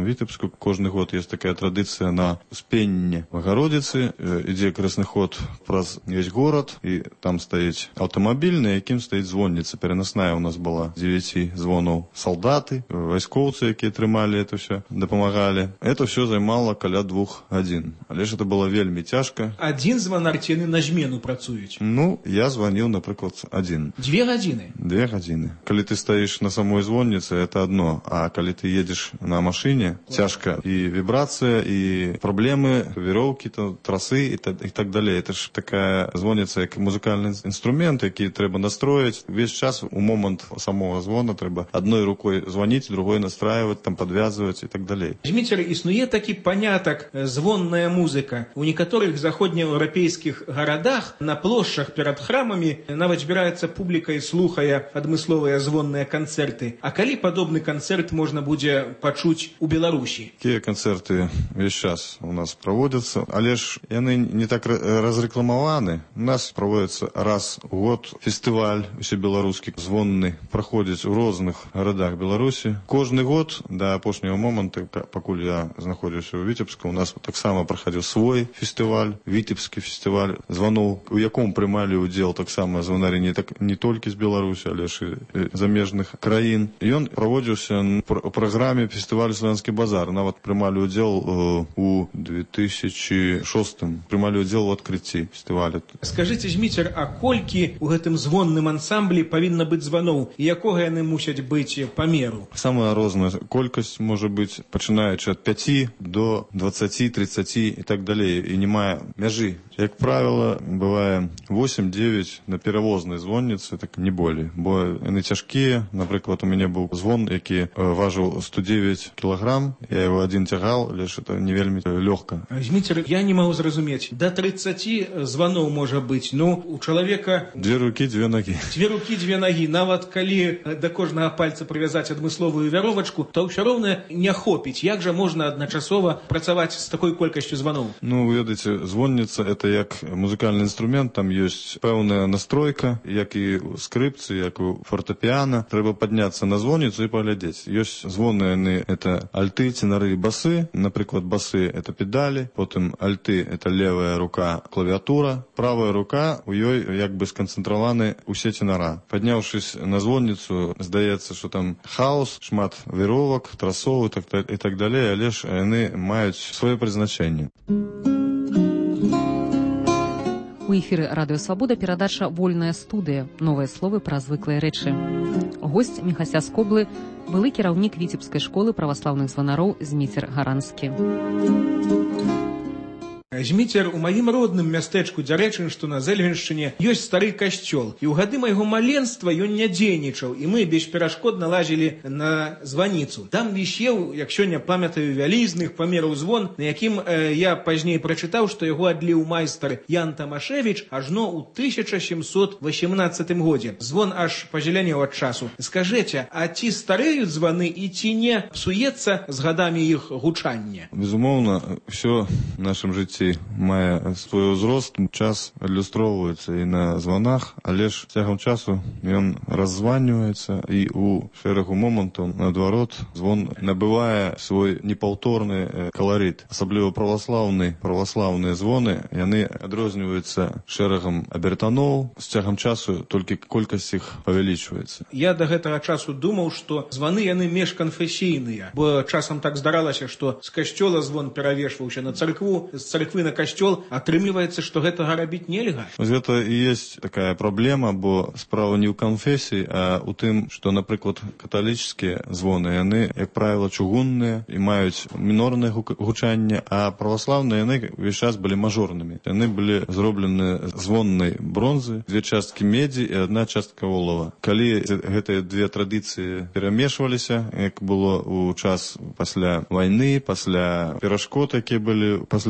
Витебску. Каждый год есть такая традиция на Успенне Богородицы. Идет крестный ход праз весь город, и там стоит автомобиль, на яким стоит звонница. Переносная у нас была девяти звонов. Солдаты, войсковцы, которые тримали это все, допомагали. Это все займало каля двух годин. Але ж это было вельми тяжко. Один звонар ці на змену працують? Ну, я звонил, например, один. Две годины? Две годины. Коли ты стоишь на самой звоннице, это одно. А коли ты едешь на машине, тяжко. И вибрация, и проблемы, веревки, тросы и так, и так далее. Это ж такая звонница, как музыкальный инструмент, який треба настроить. Весь час у момент самого звона треба одной рукой звонить, другой настраивать, там подвязывать и так далее. Зміцер, існує такі панятак звонная музыка. У некаторых заходнееўрапейскіх гарадах на плошчах перад храмамі нават збіраецца публіка і слухае адмысловыя звонныя канцэрты. А калі падобны канцэрт можна будзе пачуць у Беларусі? Такие концерты весь час у нас проводятся, але ж яны не так разрекламованы. У нас проводится раз в год фестиваль усебеларускі звонны, проходит в розных городах Беларуси. Кожный год до апошняго момента, пакуль я знаходжуся ў Витебску, у нас таксама проходил свой фестиваль, Витебскі фестиваль звоноў, у яком прымалі удзел таксама звонары не, так, не толькі з Беларусі, але ж і замежных краін. Ён праводзіўся ў праграме фестивалю «Славянскі базар». Нават прымалі удзел у две тысячи шостым. Прымалі удзел у адкрыцці фестиваля. Скажите, Зміцер, а колькі у гэтым звонным ансамблі павінна быць званоў? І якога яны мусяць быць памеру? Самая розная колькасць можа быць, пачынаючы ад пяти до двадцати, тридцати и так далее. И не мае мяжы. Як правило, бывае восемь-девять на перавознай звонницы, так не болей. Бо яны цяжкія. Напрыклад, у мяне быў звон, які важыў сто девять килограмм. Я его один тягал, лишь это не вельмі лёгка. Зміцер, я не могу зразумець. До тридцати звоноў можа быць. Ну, у чалавека... Две руки, две ноги. Две руки, две ноги. Нават калі до кожнага пальца прывязаць адмысловую вяровачку, то ўсё роўна не хопіць. Як жа можна адначасова працаваць з такой колькасцю званоў? Ну, вы ведаеце, звонница это як музыкальный инструмент, там есть пэўная настройка, як и у скрипцы, як у фортепиано. Треба подняться на звонницу и поглядеть. Есть звоны, яны, это альты, теноры и басы. Например, басы это педали, потом альты это левая рука клавиатура, правая рука, у ёй як бы сконцентрованы усе тенора. Поднявшись на звонницу, здаецца, что там хаос, шмат веровок, трасоў и так, и так далее, але ж яны маюць свое призначение. У эфіры радыё Свабода перадача «Вольная студыя». Новыя словы пра звыклыя рэчы. Госць Міхася Скоблы, былы кіраўнік Віцебскай школы праваслаўных званароў Зміцер Гаранскі. Зміцер, у маім родным мястэчку Дзярэчын, што на Зэльвеншчыне, ёсць стары касцёл. І ў гады майго маленства ён не дзейнічаў, і мы бесперашкодна лазілі на званіцу. Там вісеў, як сёння памятаю, вялізных памераў звон, на якім э, я пазней прачытаў, што яго адліў майстар Ян Тамашевіч ажно ў тысяча сямсот васемнаццатым годзе. Звон аж пазелянеў ад часу. Скажэце, а ці стареюць званы і ці не псуецца з гадамі іх гучанне? Безумоўна, ўсё в нашым жыцці мае свой узрост, час адлюстроўваецца і на званах, але ж цягам часу ён раззваньваецца і ў шэрагу момантаў, наадварот, звон набывае свой непаўторны каларыт. Асабліва праваслаўны, праваслаўныя звоны, яны адрозніваюцца шэрагам абертаноў, з цягам часу толькі колькасць іх павялічваецца. Я да гэтага часу думаў, што званы яны межканфесійныя, бо часам так здаралася, што з касцёла звон перавешваўся на царкву, з царквы на касцёл, атрымліваецца, што гэтага рабіць нельга. Гэта і есть такая праблема, бо справа не ў канфесіі, а ў тым, што, напрыклад, каталічскія звоны, яны, як правіла, чугунныя і маюць мінорнае гучанне, а праваслаўныя яны увесь час былі мажорнымі. Яны былі зроблены звоннай бронзы, две часткі медзі і адна частка олава. Калі гэтыя две традыцыі перамешваліся, як было ў час пасля вайны, пасля перашкод, якія былі пасля рэвалюцыі,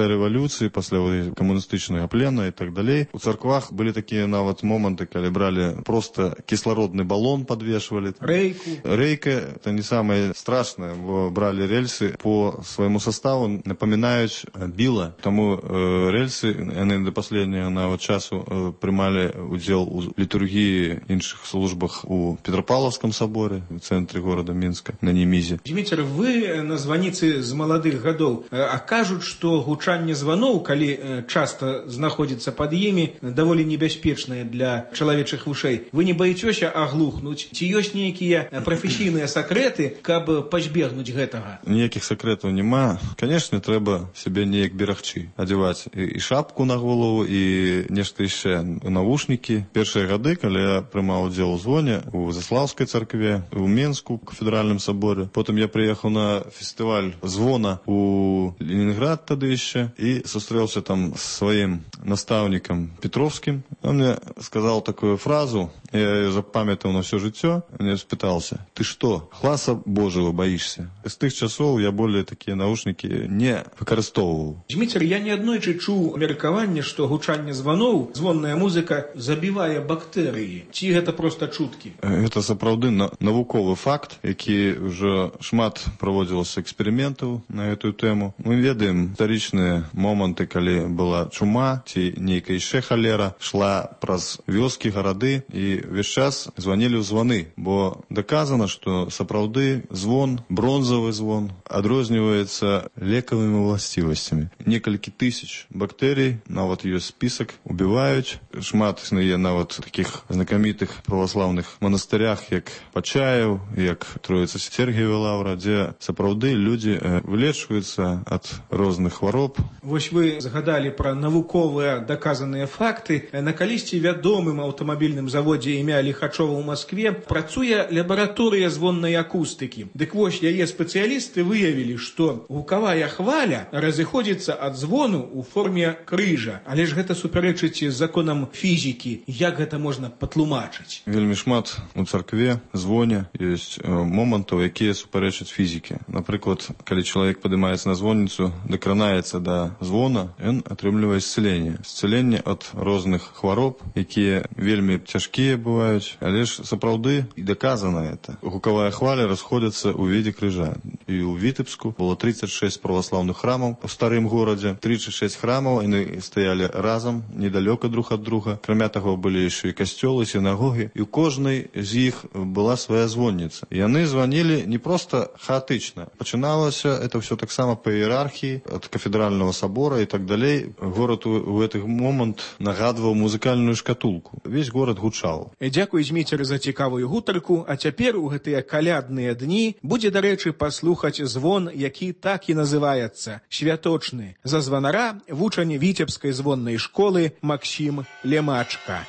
рэвалюцыі, пасля камуністычнага плена і так далей. У царквах былі такія нават моманты, калі бралі просто кіслародны балон, подвешивали. Рейку. Рейка — это не самое страшное, бо брали рельсы по своему составу, напоминаюць біла. Таму э, рельсы, яны до последнего нават часу э, прымалі удзел у літургіі іншых службах у Петропавловском соборе, в цэнтры города Мінска, на Немізе. Дміцер, вы на званіцы з маладых гадоў, а кажуць, што гучанне званоў, калі часта знаходзіцца пад імі, даволі небяспечнае для чалавечых вушэй. Вы не баіцёся аглухнуць? Ці ёсць нейкія прафесійныя сакрэты, каб пазбегнуць гэтага? Ніякіх сакрэтаў няма. Канешне, трэба сябе неяк берагчы. Адзяваць і, і шапку на голову, і нешта яшчэ, навушнікі. Першыя гады, калі я прымаў удзел у звоне у Заслаўскай царкве, у Менску, у кафедральным соборе. Потым я прыехаў на фестываль звона у Ленинград тады яшчэ і сустрэўся там з сваім настаўнікам Петровскім. Он мне сказал такую фразу, я ее запамятал на все жыццё. Мне спытался: ты что, гласа Божьего боишься? З тых часоў я более такія наушнікі не выкарыстоўваў. Дміцер, я неаднойчы чуў меркаванне, што гучанне званоў, звонная музыка забівае бактэрыі. Ці гэта проста чуткі? Гэта сапраўды навуковы факт, які ўжо шмат праводзілася эксперыментаў на гэтую тэму. Мы ведаем гістарычныя моманты, калі была чума ці нейкая яшчэ халера, шла праз вёскі, гарады, і ўвесь час званілі ў званы, бо даказана, што сапраўды звон, бронзавы звон, адрозніваецца лекавымі ўласцівасцямі. Некалькі тысяч бактэрый, нават ёсць спісак, убіваюць. Шмат існуе нават такіх знакамітых праваслаўных манастырях, як Пачаеў, як Троіца Сергіева лаўра, дзе сапраўды людзі вылечваюцца ад розных хвароб. Вось вы згадалі пра навуковыя даказаныя факты. На калісьці вядомым аўтамабільным заводзе імя Лихачова ў Маскве працуе лабараторыя звоннай акустыкі. Дык вось яе спецыялісты выявілі, што гукавая хваля разыходзіцца ад звону ў форме крыжа. Але ж гэта супярэчыць законам фізікі. Як гэта можна патлумачыць? Вельмі шмат у царкве, звоне ёсць момантаў, якія супярэчаць фізікі. Напрыклад, калі чалавек падымаецца на звонніцу, дакранаецца да звона, ён атрымлівае исцеленне. Исцеленне ад розных хвароб, якія вельмі цяжкія бываюць, але ж сапраўды і даказана это. Гукавая хваля расходзіцца ў виде крыжа. І ў Вітебску было тридцать шесть праваслаўных храмаў у старым горадзе. тридцать шесть храмаў, яны стаялі разам, недалёка друг ад друга. Акрамя таго, былі яшчэ і касцёлы, сінагогі, і ў кожнай з іх была свая звонніца. Яны званілі не просто хаатычна. Пачыналася это все таксама па іерархіі, ад кафедрального собора і так далей. Горад у гэты момант нагадваў музыкальную шкатулку. Весь горад гучаў. Дзякуй, Зміцер, за цікавую гутарку. А цяпер у гэтыя калядныя дні будзе, дарэчы, паслухаць звон, які так і называецца — святочны. За званара вучань Віцебскай звоннай школы Максім Лемачка.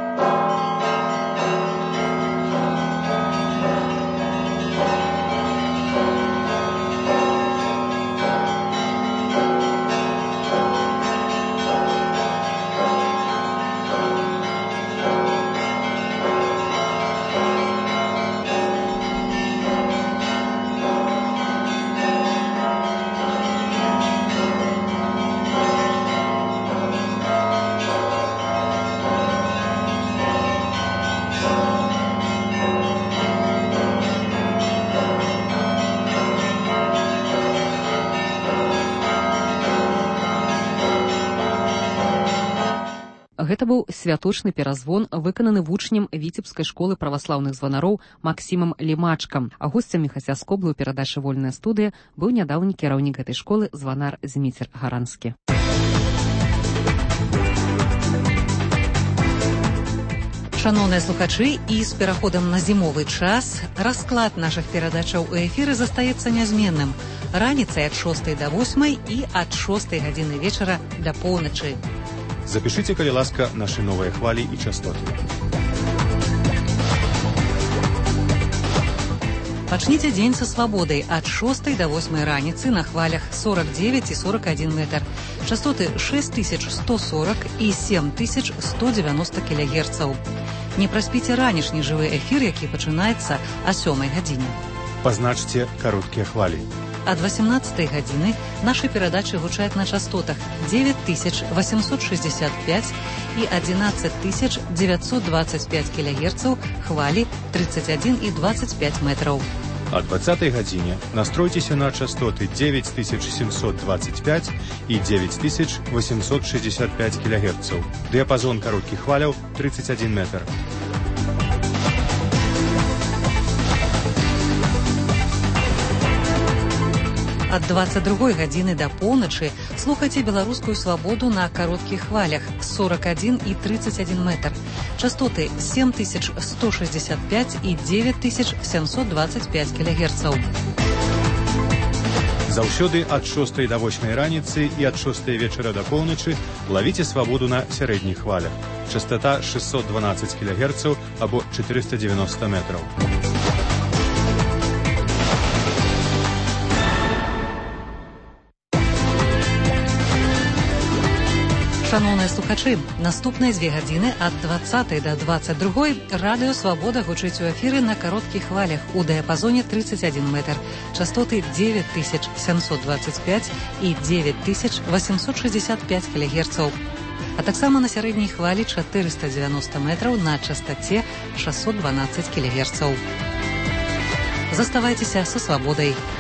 Гэта быў святочны перазвон, выкананы вучнем Віцебскай школы праваслаўных званароў Максімам Лемачкам. А госцямі хасцяскоблы ў перадачы «Вольная студыя» быў нядаўні кіраўнік гэтай школы званар Зміцер Гаранскі. Шановныя слухачы, і з пераходам на зімовы час расклад нашых перадачаў у эфіры застаецца нязменным. Раніцай ад шостай да восьмай і ад шостай гадзіны вечара да поўначы. Запишите, калі ласка, наши новыя хвалі і частоты. Пачніце дзень са свабодай ад шостай да восьмай раніцы на хвалях сорок девять і сорок один метр. Частоты шесть тысяч сто сорок і семь тысяч сто девяносто кілогерцаў. Не праспіце ранішні жывы эфір, які пачынаецца о сёмай гадзіне. Пазначце кароткія хвалі. Ад восемнадцатай гадзіны нашы перадачы гучаць на частотах девять тысяч восемьсот шестьдесят пять і одиннадцать тысяч девятьсот двадцать пять килогерцаў, хвалі тридцать один и двадцать пять метраў. О двадцатой гадзіне настройцеся на частоты девять тысяч семьсот двадцать пять и девять тысяч восемьсот шестьдесят пять килогерцаў. Диапазон кароткіх хваляў тридцать один метр. Ад двадцать другой гадзіны да поўначы слухайце беларускую свабоду на кароткіх хвалях сорок один и тридцать один метр. Частоты семь тысяч сто шестьдесят пять и девять тысяч семьсот двадцать пять килогерцаў. Заўсёды ад шостай да восьмай раніцы і ад шостай вечара да поўначы лавіце свабоду на сярэдніх хвалях. Частота шестьсот двенадцать килогерцаў або четыреста девяносто метров. Шановныя слухачы, наступныя дзве гадзіны ад двадцатай да двадцать другой радыё «Свабода» гучыць у эфіры на кароткіх хвалях у дыяпазоне тридцать один метр, частоты девять тысяч семьсот двадцать пять и девять тысяч восемьсот шестьдесят пять килогерцаў, а таксама на сярэдняй хвалі четыреста девяносто метраў на частоце шестьсот двенадцать килогерцаў. Заставайцеся са «Свабодай».